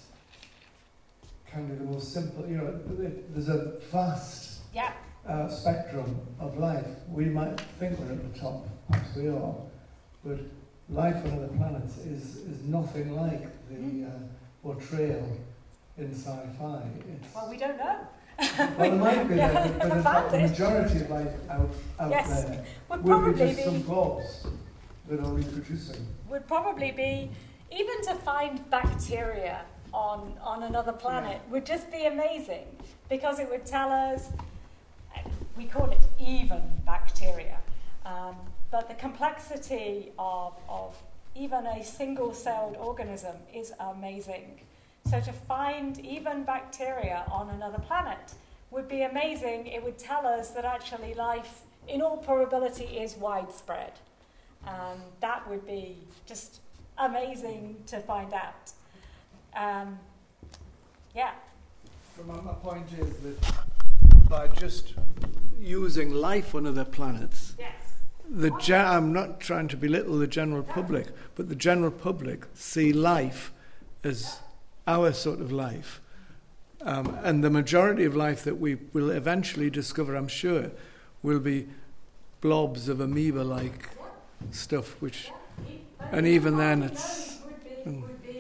can be the most simple, you know, there's a vast yeah. uh, spectrum of life. We might think we're at the top, perhaps we are, but life on other planets is, is nothing like the mm. uh, portrayal in sci-fi. It's, well, we don't know. Well, there might be, yeah, there, but in fact the majority of life out, out yes. there would, would be just be, some blobs that are reproducing. Would probably be, even to find bacteria on on another planet yeah. would just be amazing, because it would tell us, we call it even bacteria, um, but the complexity of, of even a single-celled organism is amazing. So to find even bacteria on another planet would be amazing. It would tell us that actually life, in all probability, is widespread. Um, that would be just amazing to find out. Um, yeah. So my, my point is that by just using life on other planets, yes. the ge- I'm not trying to belittle the general public, but the general public see life as our sort of life. Um, and the majority of life that we will eventually discover, I'm sure, will be blobs of amoeba-like stuff, which, and even then it's... Um,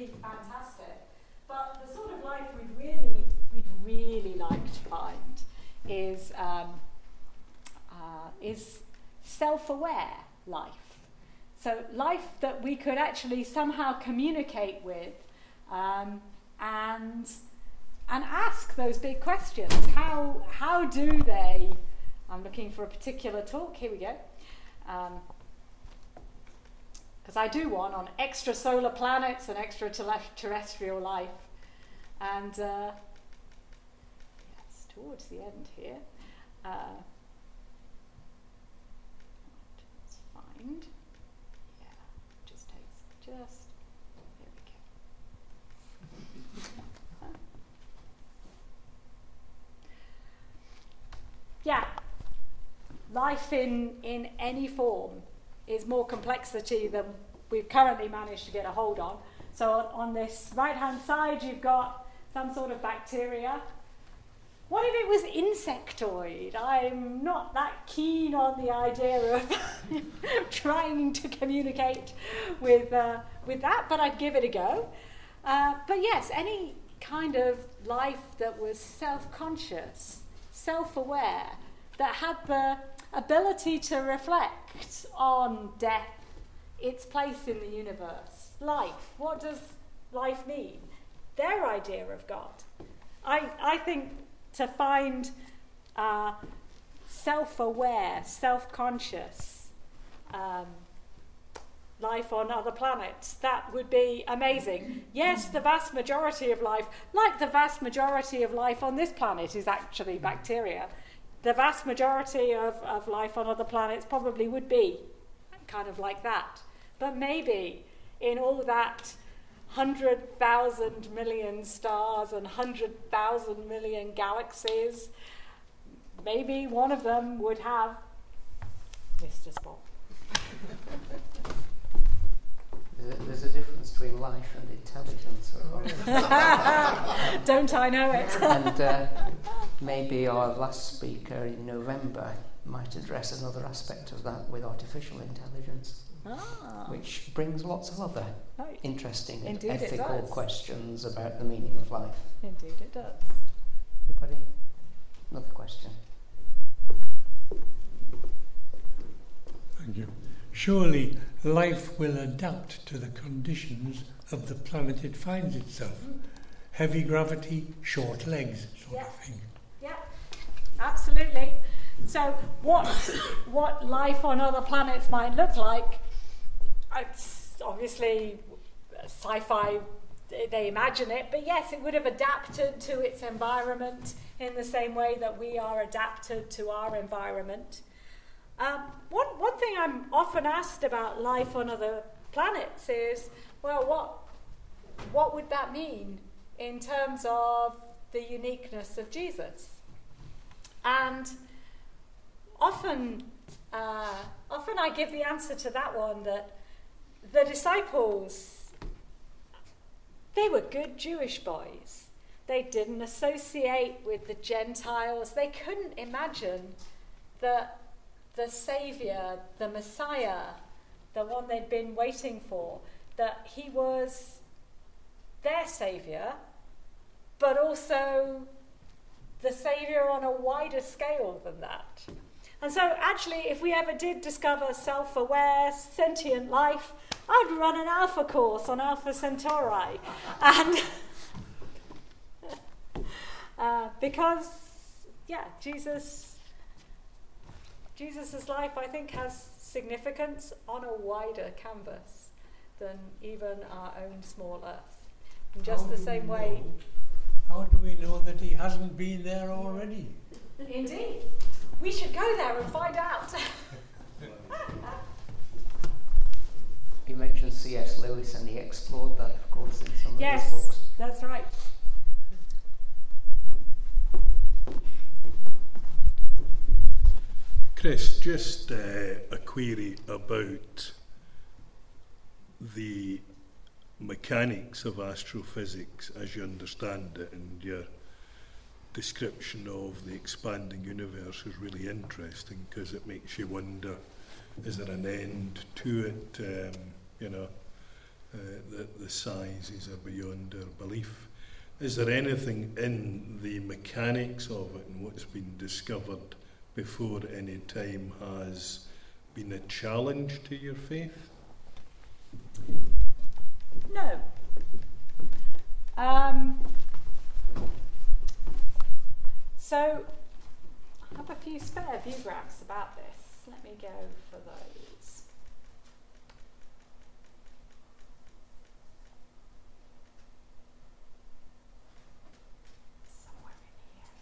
really like to find is um, uh, is self-aware life. So life that we could actually somehow communicate with um, and and ask those big questions. How how do they? I'm looking for a particular talk. Here we go. Because um, I do one on extrasolar planets and extraterrestrial life, and. Uh, Towards the end here. Uh, let's find. Yeah, just takes just. There we go. Yeah, life in in any form is more complexity than we've currently managed to get a hold on. So on, on this right-hand side, you've got some sort of bacteria. What if it was insectoid? I'm not that keen on the idea of trying to communicate with uh, with that, but I'd give it a go. Uh, but yes, any kind of life that was self-conscious, self-aware, that had the ability to reflect on death, its place in the universe, life. What does life mean? Their idea of God. I, I think... to find uh, self-aware, self-conscious um, life on other planets, that would be amazing. Yes, the vast majority of life, like the vast majority of life on this planet, is actually bacteria. The vast majority of, of life on other planets probably would be kind of like that. But maybe in all that hundred thousand million stars and hundred thousand million galaxies, maybe one of them would have Mister Spock. There's a difference between life and intelligence. Don't I know it? And uh, maybe our last speaker in November might address another aspect of that with artificial intelligence, ah. which brings lots of other right. interesting and Indeed ethical questions about the meaning of life. Indeed it does. Anybody? Another question? Thank you. Surely life will adapt to the conditions of the planet it finds itself. Mm. Heavy gravity, short legs, sort yeah. of thing. Yeah, absolutely. So what what life on other planets might look like, it's obviously sci-fi, they imagine it, but yes, it would have adapted to its environment in the same way that we are adapted to our environment. Um, one, one thing I'm often asked about life on other planets is, well, what what would that mean in terms of the uniqueness of Jesus? And often, uh, often I give the answer to that one that the disciples, they were good Jewish boys. They didn't associate with the Gentiles. They couldn't imagine that the Saviour, the Messiah, the one they'd been waiting for, that he was their Saviour, but also the Saviour on a wider scale than that. And so actually, if we ever did discover self-aware, sentient life, I'd run an Alpha course on Alpha Centauri. And uh, because, yeah, Jesus... Jesus' life, I think, has significance on a wider canvas than even our own small earth. In just the same way... How do we know that he hasn't been there already? Indeed. We should go there and find out. You mentioned C S Lewis, and he explored that, of course, in some yes, of his books. Yes, that's right. Chris, just uh, a query about the mechanics of astrophysics as you understand it, and your description of the expanding universe is really interesting because it makes you wonder, is there an end to it? Um, you know, uh, the, the sizes are beyond our belief. Is there anything in the mechanics of it and what's been discovered before any time has been a challenge to your faith? No. Um, so, I have a few spare view graphs about this. Let me go for those. Somewhere in here.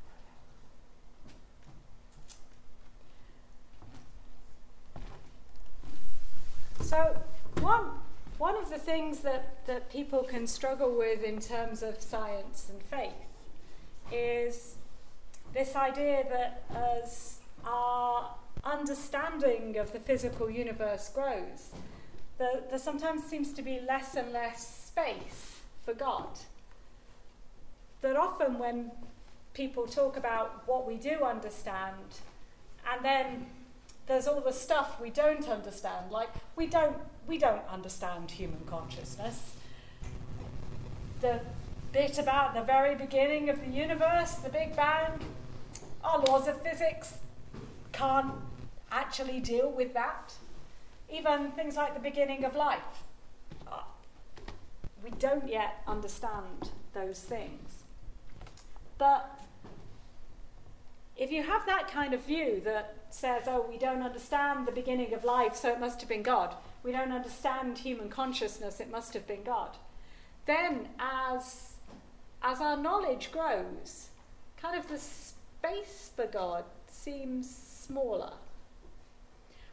So, one, one of the things that, that people can struggle with in terms of science and faith is this idea that as our understanding of the physical universe grows, there, there sometimes seems to be less and less space for God. That often when people talk about what we do understand, and then there's all the stuff we don't understand, like we don't we don't understand human consciousness. The bit about the very beginning of the universe, the Big Bang, our laws of physics can't actually deal with that. Even things like the beginning of life, uh, we don't yet understand those things. But if you have that kind of view that says, oh, we don't understand the beginning of life, so it must have been God. We don't understand human consciousness, it must have been God. Then as, as our knowledge grows, kind of the space for God seems smaller.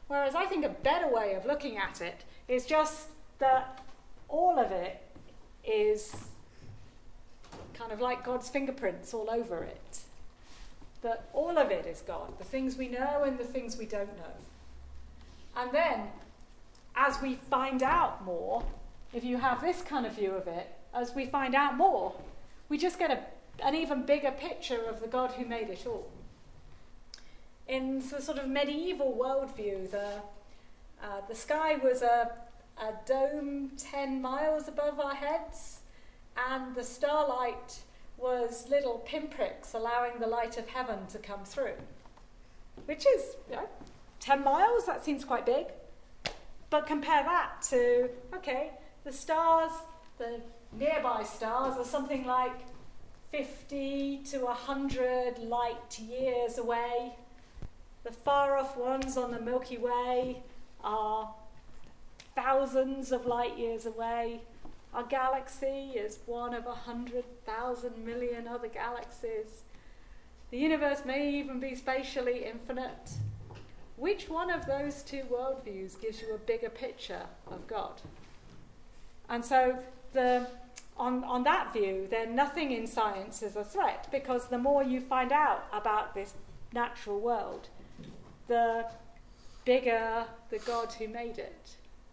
Whereas I think a better way of looking at it is just that all of it is kind of like God's fingerprints all over it. That all of it is God, the things we know and the things we don't know. And then, as we find out more, if you have this kind of view of it, as we find out more, we just get a, an even bigger picture of the God who made it all. In the sort of medieval worldview, the, uh, the sky was a, a dome ten miles above our heads, and the starlight was little pinpricks allowing the light of heaven to come through. Which is, you know, ten miles, that seems quite big. But compare that to, okay, the stars, the nearby stars are something like fifty to one hundred light years away. The far off ones on the Milky Way are thousands of light years away. Our galaxy is one of a hundred thousand million other galaxies. The universe may even be spatially infinite. Which one of those two worldviews gives you a bigger picture of God? And so the, on, on that view, then nothing in science is a threat, because the more you find out about this natural world, the bigger the God who made it.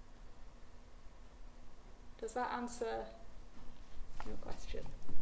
Does that answer your question?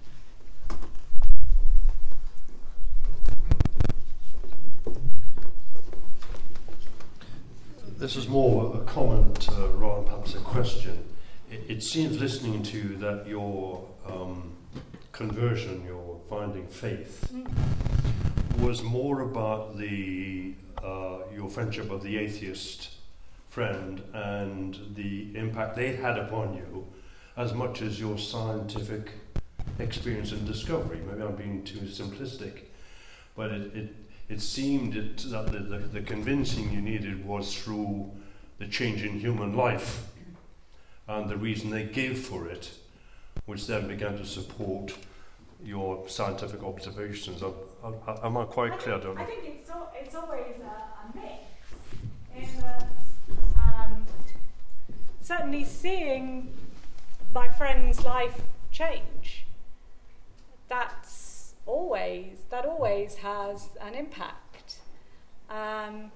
This is more a comment uh, rather than perhaps a question. It, it seems, listening to you, that your um, conversion, your finding faith, mm. was more about the uh, your friendship of the atheist friend and the impact they had upon you, as much as your scientific experience and discovery. Maybe I'm being too simplistic, but it, it It seemed it, that the, the, the convincing you needed was through the change in human life and the reason they gave for it, which then began to support your scientific observations. Am, am I quite I clear? Think, don't I I? think it's, al- it's always a, a mix. In that, um, certainly seeing my friend's life change, that's always, that always has an impact. Um,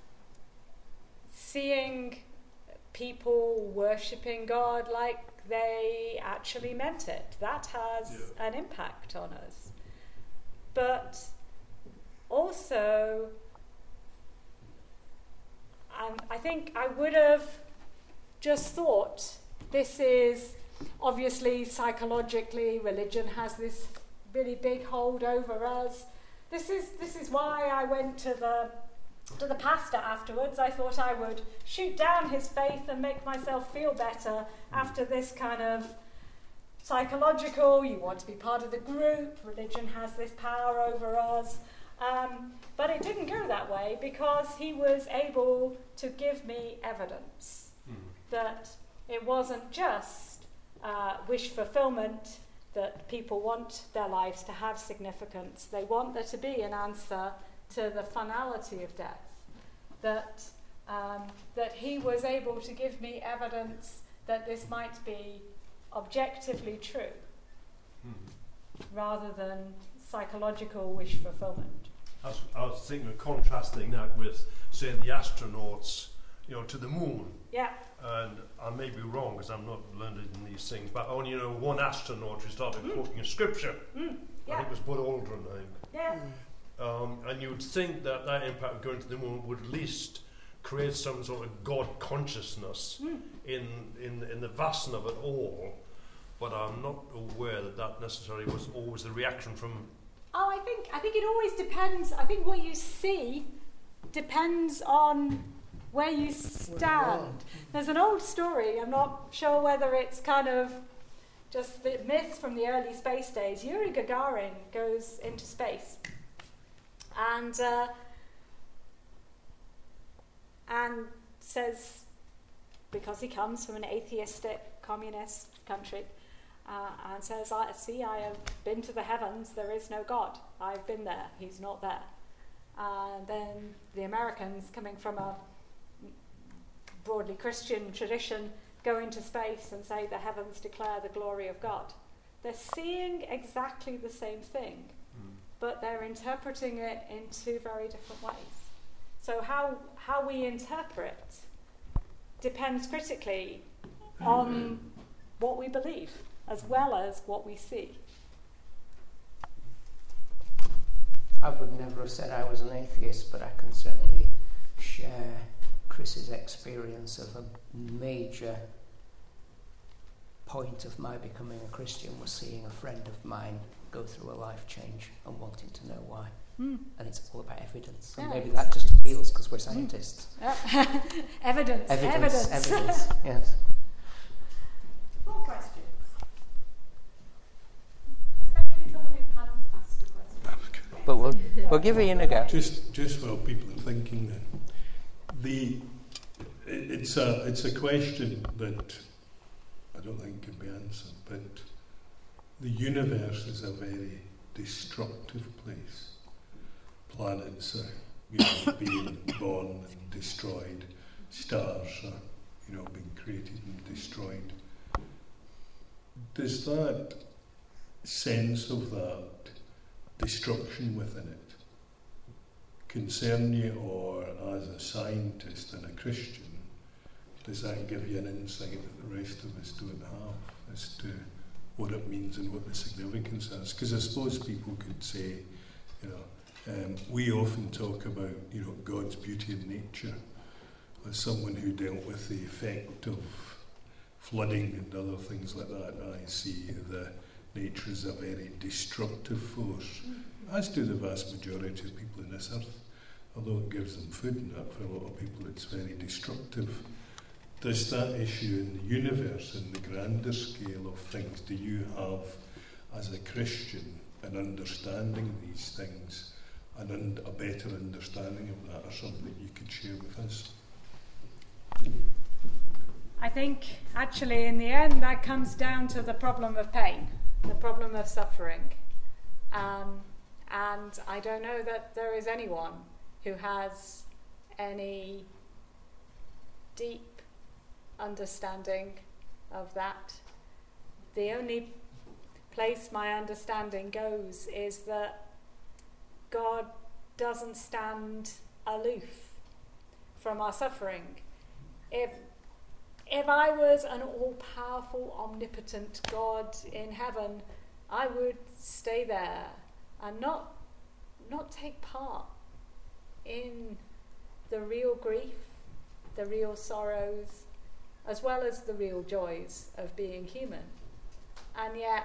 seeing people worshipping God like they actually meant it, that has yeah. an impact on us. But also, um, I think I would have just thought, this is obviously psychologically, religion has this really big hold over us. This is this is why I went to the to the pastor afterwards. I thought I would shoot down his faith and make myself feel better after this kind of psychological, you want to be part of the group, religion has this power over us. Um, but it didn't go that way, because he was able to give me evidence mm. that it wasn't just uh, wish fulfillment, that people want their lives to have significance. They want there to be an answer to the finality of death. That, um, that he was able to give me evidence that this might be objectively true, mm-hmm. rather than psychological wish fulfillment. I was, I was thinking of contrasting that with, say, the astronauts, you know, to the moon. Yeah. And I may be wrong, because I'm not learned in these things, but only, you know, one astronaut who started mm. quoting a scripture. Mm. Yeah. I think it was Bud Aldrin, I think. Yeah. Um, and you'd think that that impact of going to the moon would at least create some sort of God consciousness mm. in, in in the vastness of it all, but I'm not aware that that necessarily was always the reaction from... Oh, I think I think it always depends. I think what you see depends on where you stand. There's an old story, I'm not sure whether it's kind of just the myth from the early space days. Yuri Gagarin goes into space, and uh, and says, because he comes from an atheistic communist country, uh, and says, I see, I have been to the heavens, there is no God. I've been there, he's not there. And then the Americans, coming from a broadly Christian tradition go into space and say the heavens declare the glory of God. They're seeing exactly the same thing, mm. but they're interpreting it in two very different ways. So how how we interpret depends critically on what we believe, as well as what we see. I would never have said I was an atheist, but I can certainly share Chris's experience of a major point of my becoming a Christian was seeing a friend of mine go through a life change and wanting to know why. Mm. And it's all about evidence. Yeah, and maybe that just appeals because we're scientists. Mm. evidence, evidence. Evidence, evidence, yes. More questions? Especially someone who hasn't asked a question. But we'll, we'll give Ian a go. Just, just while people are thinking then, the, it, it's, a, it's a question that I don't think can be answered, but the universe is a very destructive place. Planets are, you know, being born and destroyed. Stars are, you know, being created and destroyed. Does that sense of that destruction within it concern you, or as a scientist and a Christian, does that give you an insight that the rest of us don't have as to what it means and what the significance is? Because I suppose people could say, you know, um, we often talk about, you know, God's beauty in nature. As someone who dealt with the effect of flooding and other things like that, I see the nature as a very destructive force, as do the vast majority of people on this earth. Although it gives them food and that, for a lot of people it's very destructive. Does that issue in the universe, in the grander scale of things, do you have, as a Christian, an understanding of these things, and un- a better understanding of that, or something that you could share with us? I think, actually, in the end, that comes down to the problem of pain, the problem of suffering. Um, and I don't know that there is anyone who has any deep understanding of that. The only place my understanding goes is that God doesn't stand aloof from our suffering. If if I was an all-powerful, omnipotent God in heaven, I would stay there and not not take part in the real grief, the real sorrows, as well as the real joys of being human. And yet,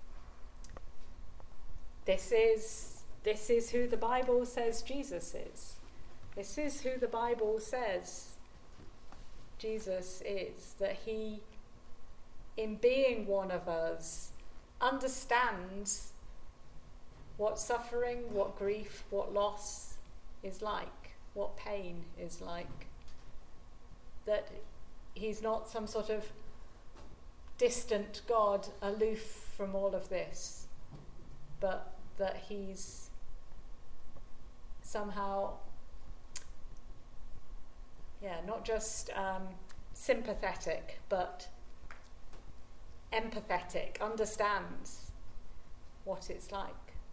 this is this is who the Bible says Jesus is. This is who the Bible says Jesus is, that he, in being one of us, understands what suffering, what grief, what loss is like, what pain is like. That he's not some sort of distant God aloof from all of this, but that he's somehow, yeah, not just um, sympathetic, but empathetic, understands what it's like.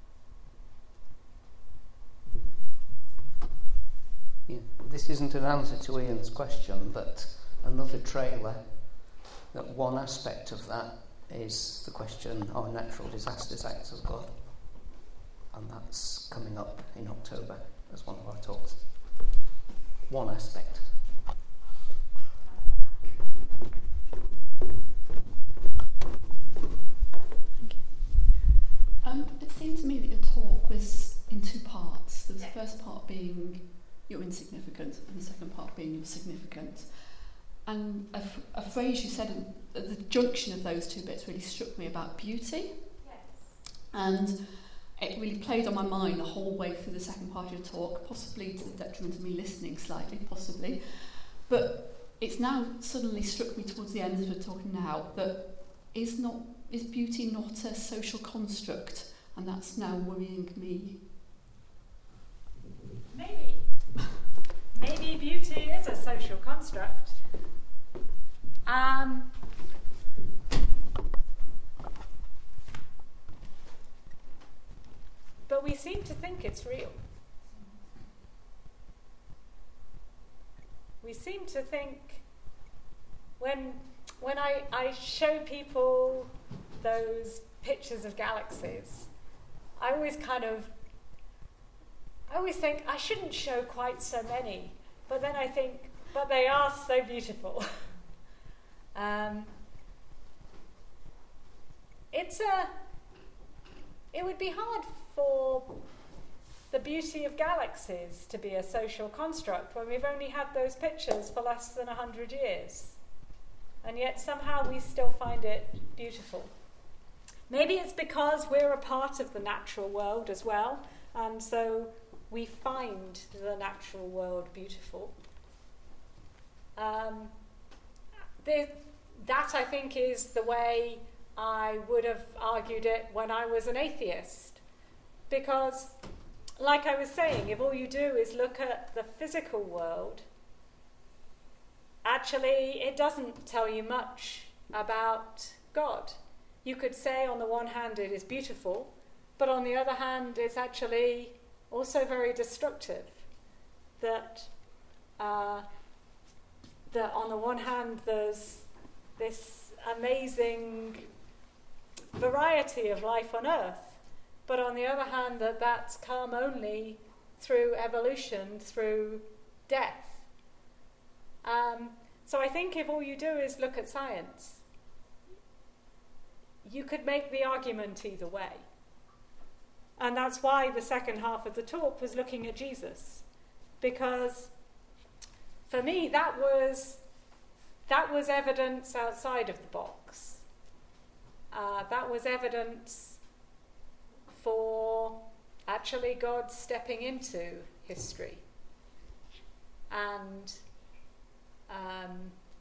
Yeah, this isn't an answer to Ian's question, but another trailer, that one aspect of that is the question, are natural disasters acts of God? And that's coming up in October as one of our talks. One aspect. Thank you. Um, it seemed to me that your talk was in two parts. There was the first part being you're insignificant, and the second part being you're significant. And a, f- a phrase you said in, at the junction of those two bits really struck me about beauty. Yes. And it really played on my mind the whole way through the second part of your talk, possibly to the detriment of me listening slightly, possibly. But it's now suddenly struck me towards the end as we're talking now that is not is beauty not a social construct, and that's now worrying me. Maybe. Maybe beauty is a social construct. Um, but we seem to think it's real. We seem to think when when I, I show people those pictures of galaxies, I always kind of I always think I shouldn't show quite so many, but then I think, but they are so beautiful. um, it's a it would be hard for the beauty of galaxies to be a social construct when we've only had those pictures for less than a hundred years. And yet somehow we still find it beautiful. Maybe it's because we're a part of the natural world as well, and so we find the natural world beautiful. Um, the, that, I think, is the way I would have argued it when I was an atheist. Because, like I was saying, if all you do is look at the physical world, actually it doesn't tell you much about God. You could say on the one hand it is beautiful, but on the other hand it's actually also very destructive. That, uh, that on the one hand there's this amazing variety of life on Earth, but on the other hand that that's come only through evolution, through death. Um, so I think if all you do is look at science, you could make the argument either way. And that's why the second half of the talk was looking at Jesus. Because for me that was that was evidence outside of the box. Uh, that was evidence for actually God stepping into history. And um,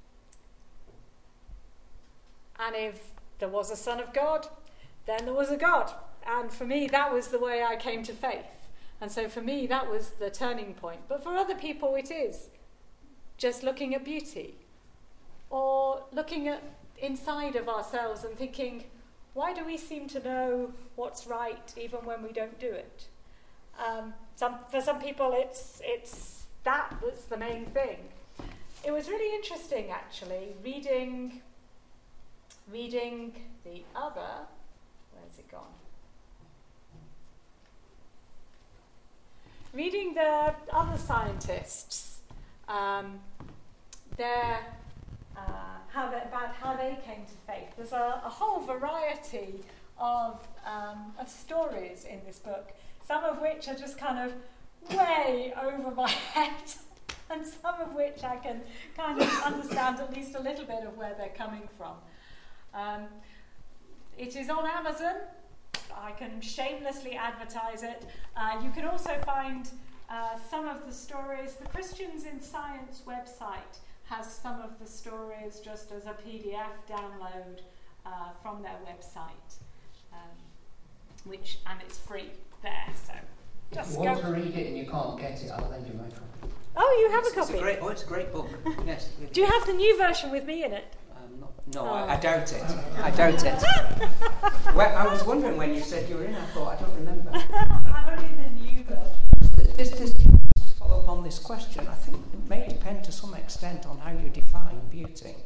and if there was a Son of God, then there was a God. And for me, that was the way I came to faith. And so for me, that was the turning point. But for other people, it is just looking at beauty. Or looking at inside of ourselves and thinking, why do we seem to know what's right even when we don't do it? Um, some, for some people, it's it's that that's the main thing. It was really interesting, actually, reading reading the other. Where's it gone? Reading the other scientists, um, their uh, how they, about how they came to faith. There's a, a whole variety of um, of stories in this book. Some of which are just kind of way over my head, and some of which I can kind of understand at least a little bit of where they're coming from. Um, it is on Amazon. I can shamelessly advertise it. Uh, you can also find uh, some of the stories. The Christians in Science website has some of the stories just as a P D F download uh, from their website, um, which and it's free there. So just if you want go. to read it and you can't get it, I'll lend you my copy. Oh, you have it's, a copy. It's a great, oh, it's a great book. Yes. Do you have the new version with me in it? Um, not, no, Oh. I, I doubt it. I doubt it. Well, I was wondering when you said you were in. I thought I don't remember. I'm only the new version. This, this to follow up on this question, I think it may depend to some extent on how you define beauty.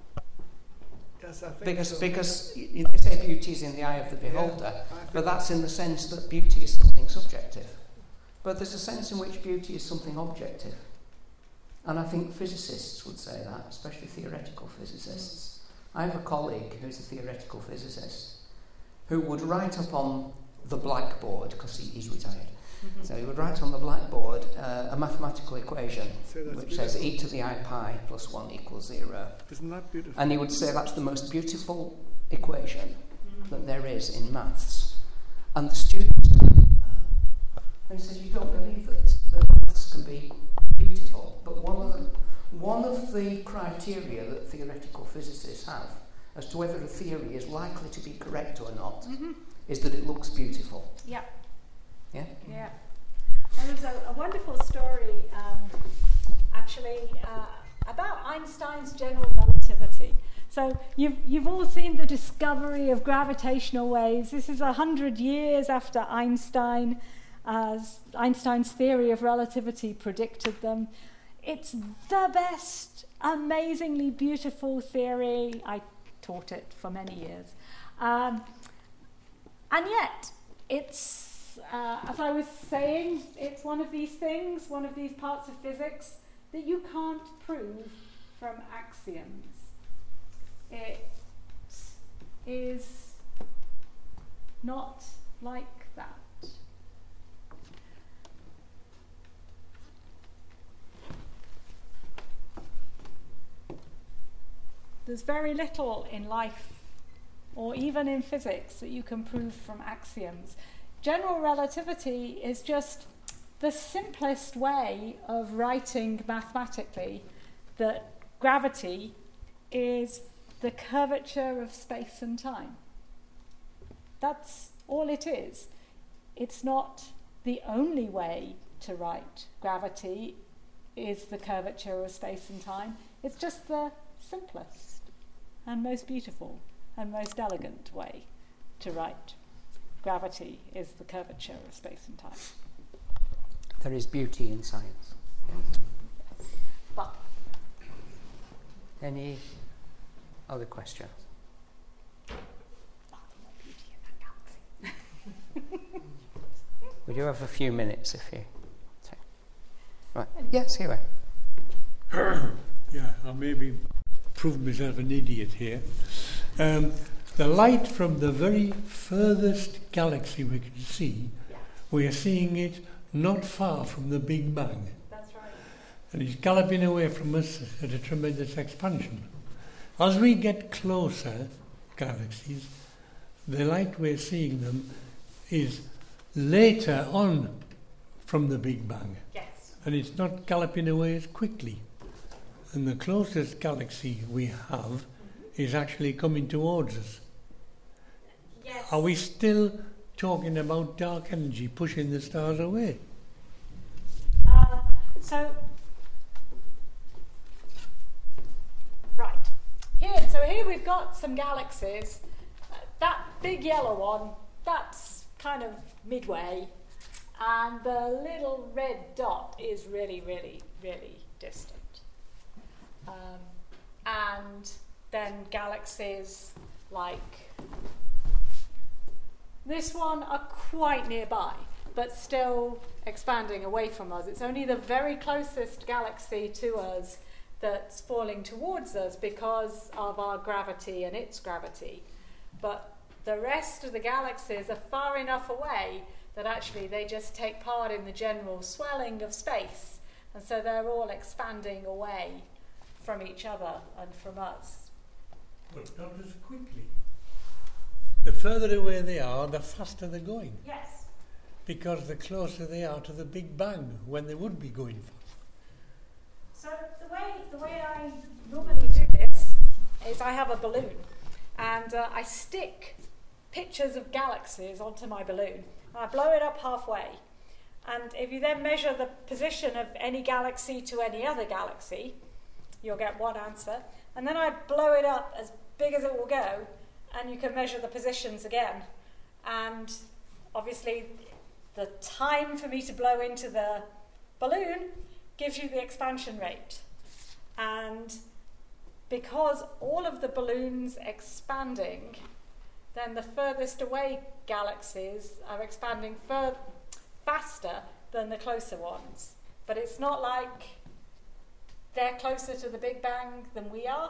Yes, I think Because so. because y- they say beauty is in the eye of the beholder, Yeah, I think but that's in the sense that beauty is something subjective. But there's a sense in which beauty is something objective. And I think physicists would say that, especially theoretical physicists. I have a colleague who's a theoretical physicist who would write up on the blackboard, because he, he's retired, Mm-hmm. so he would write on the blackboard uh, a mathematical equation So that's which says beautiful. e to the I pi plus one equals zero. Isn't that beautiful? And he would say that's the most beautiful equation that there is in maths. And the students, and he says, you don't believe that, this, that maths can be beautiful. But one of the one of the criteria that theoretical physicists have as to whether a theory is likely to be correct or not Mm-hmm. is that it looks beautiful. Yeah. Yeah? Yeah. There was a, a wonderful story, um, actually, uh, about Einstein's general relativity. So you've, you've all seen the discovery of gravitational waves. This is a hundred years after Einstein, uh, Einstein's theory of relativity predicted them. It's the best, amazingly beautiful theory. I taught it for many years. Um, and yet, it's, uh, as I was saying, it's one of these things, one of these parts of physics that you can't prove from axioms. It is not like that. There's very little in life, or even in physics, that you can prove from axioms. General relativity is just the simplest way of writing mathematically that gravity is the curvature of space and time. That's all it is. It's not the only way to write gravity is the curvature of space and time. It's just the simplest and most beautiful and most elegant way to write gravity is the curvature of space and time. There is beauty in science. But any other questions? We do have a few minutes if you take. Right. Yes, here. Yeah, I maybe proved myself an idiot here. Um, the light from the very furthest galaxy we can see, yeah. we are seeing it not far from the Big Bang. That's right. And it's galloping away from us at a tremendous expansion. As we get closer, galaxies, the light we're seeing them is later on from the Big Bang. Yes. And it's not galloping away as quickly. And the closest galaxy we have mm-hmm. is actually coming towards us. Yes. Are we still talking about dark energy pushing the stars away? Uh, so, right. Here, so here we've got some galaxies. Uh, that big yellow one, that's kind of midway. And the little red dot is really, really, really distant. Um, and then galaxies like this one are quite nearby, but still expanding away from us. It's only the very closest galaxy to us that's falling towards us because of our gravity and its gravity. But the rest of the galaxies are far enough away that actually they just take part in the general swelling of space. And so they're all expanding away from each other and from us. But not as quickly. The further away they are, the faster they're going. Yes. Because the closer they are to the Big Bang, when they would be going fast. So the way the way I normally do this is I have a balloon, and uh, I stick pictures of galaxies onto my balloon, and I blow it up halfway. And if you then measure the position of any galaxy to any other galaxy, you'll get one answer. And then I blow it up as big as it will go, and you can measure the positions again. And obviously, the time for me to blow into the balloon gives you the expansion rate. And because all of the balloons expanding, then the furthest away galaxies are expanding fur- faster than the closer ones. But it's not like they're closer to the Big Bang than we are.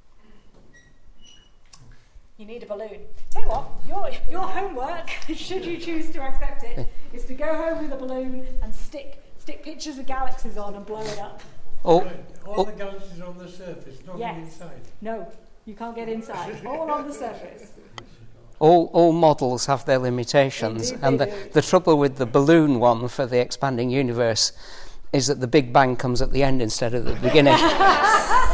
You need a balloon. Tell you what, your, your homework, should you choose to accept it, is to go home with a balloon and stick stick pictures of galaxies on and blow it up. Oh, right. All oh. the galaxies on the surface, not yes. inside. No, you can't get inside. All on the surface. All, all models have their limitations, Indeed, and the, do. the trouble with the balloon one for the expanding universe is that the Big Bang comes at the end instead of the beginning.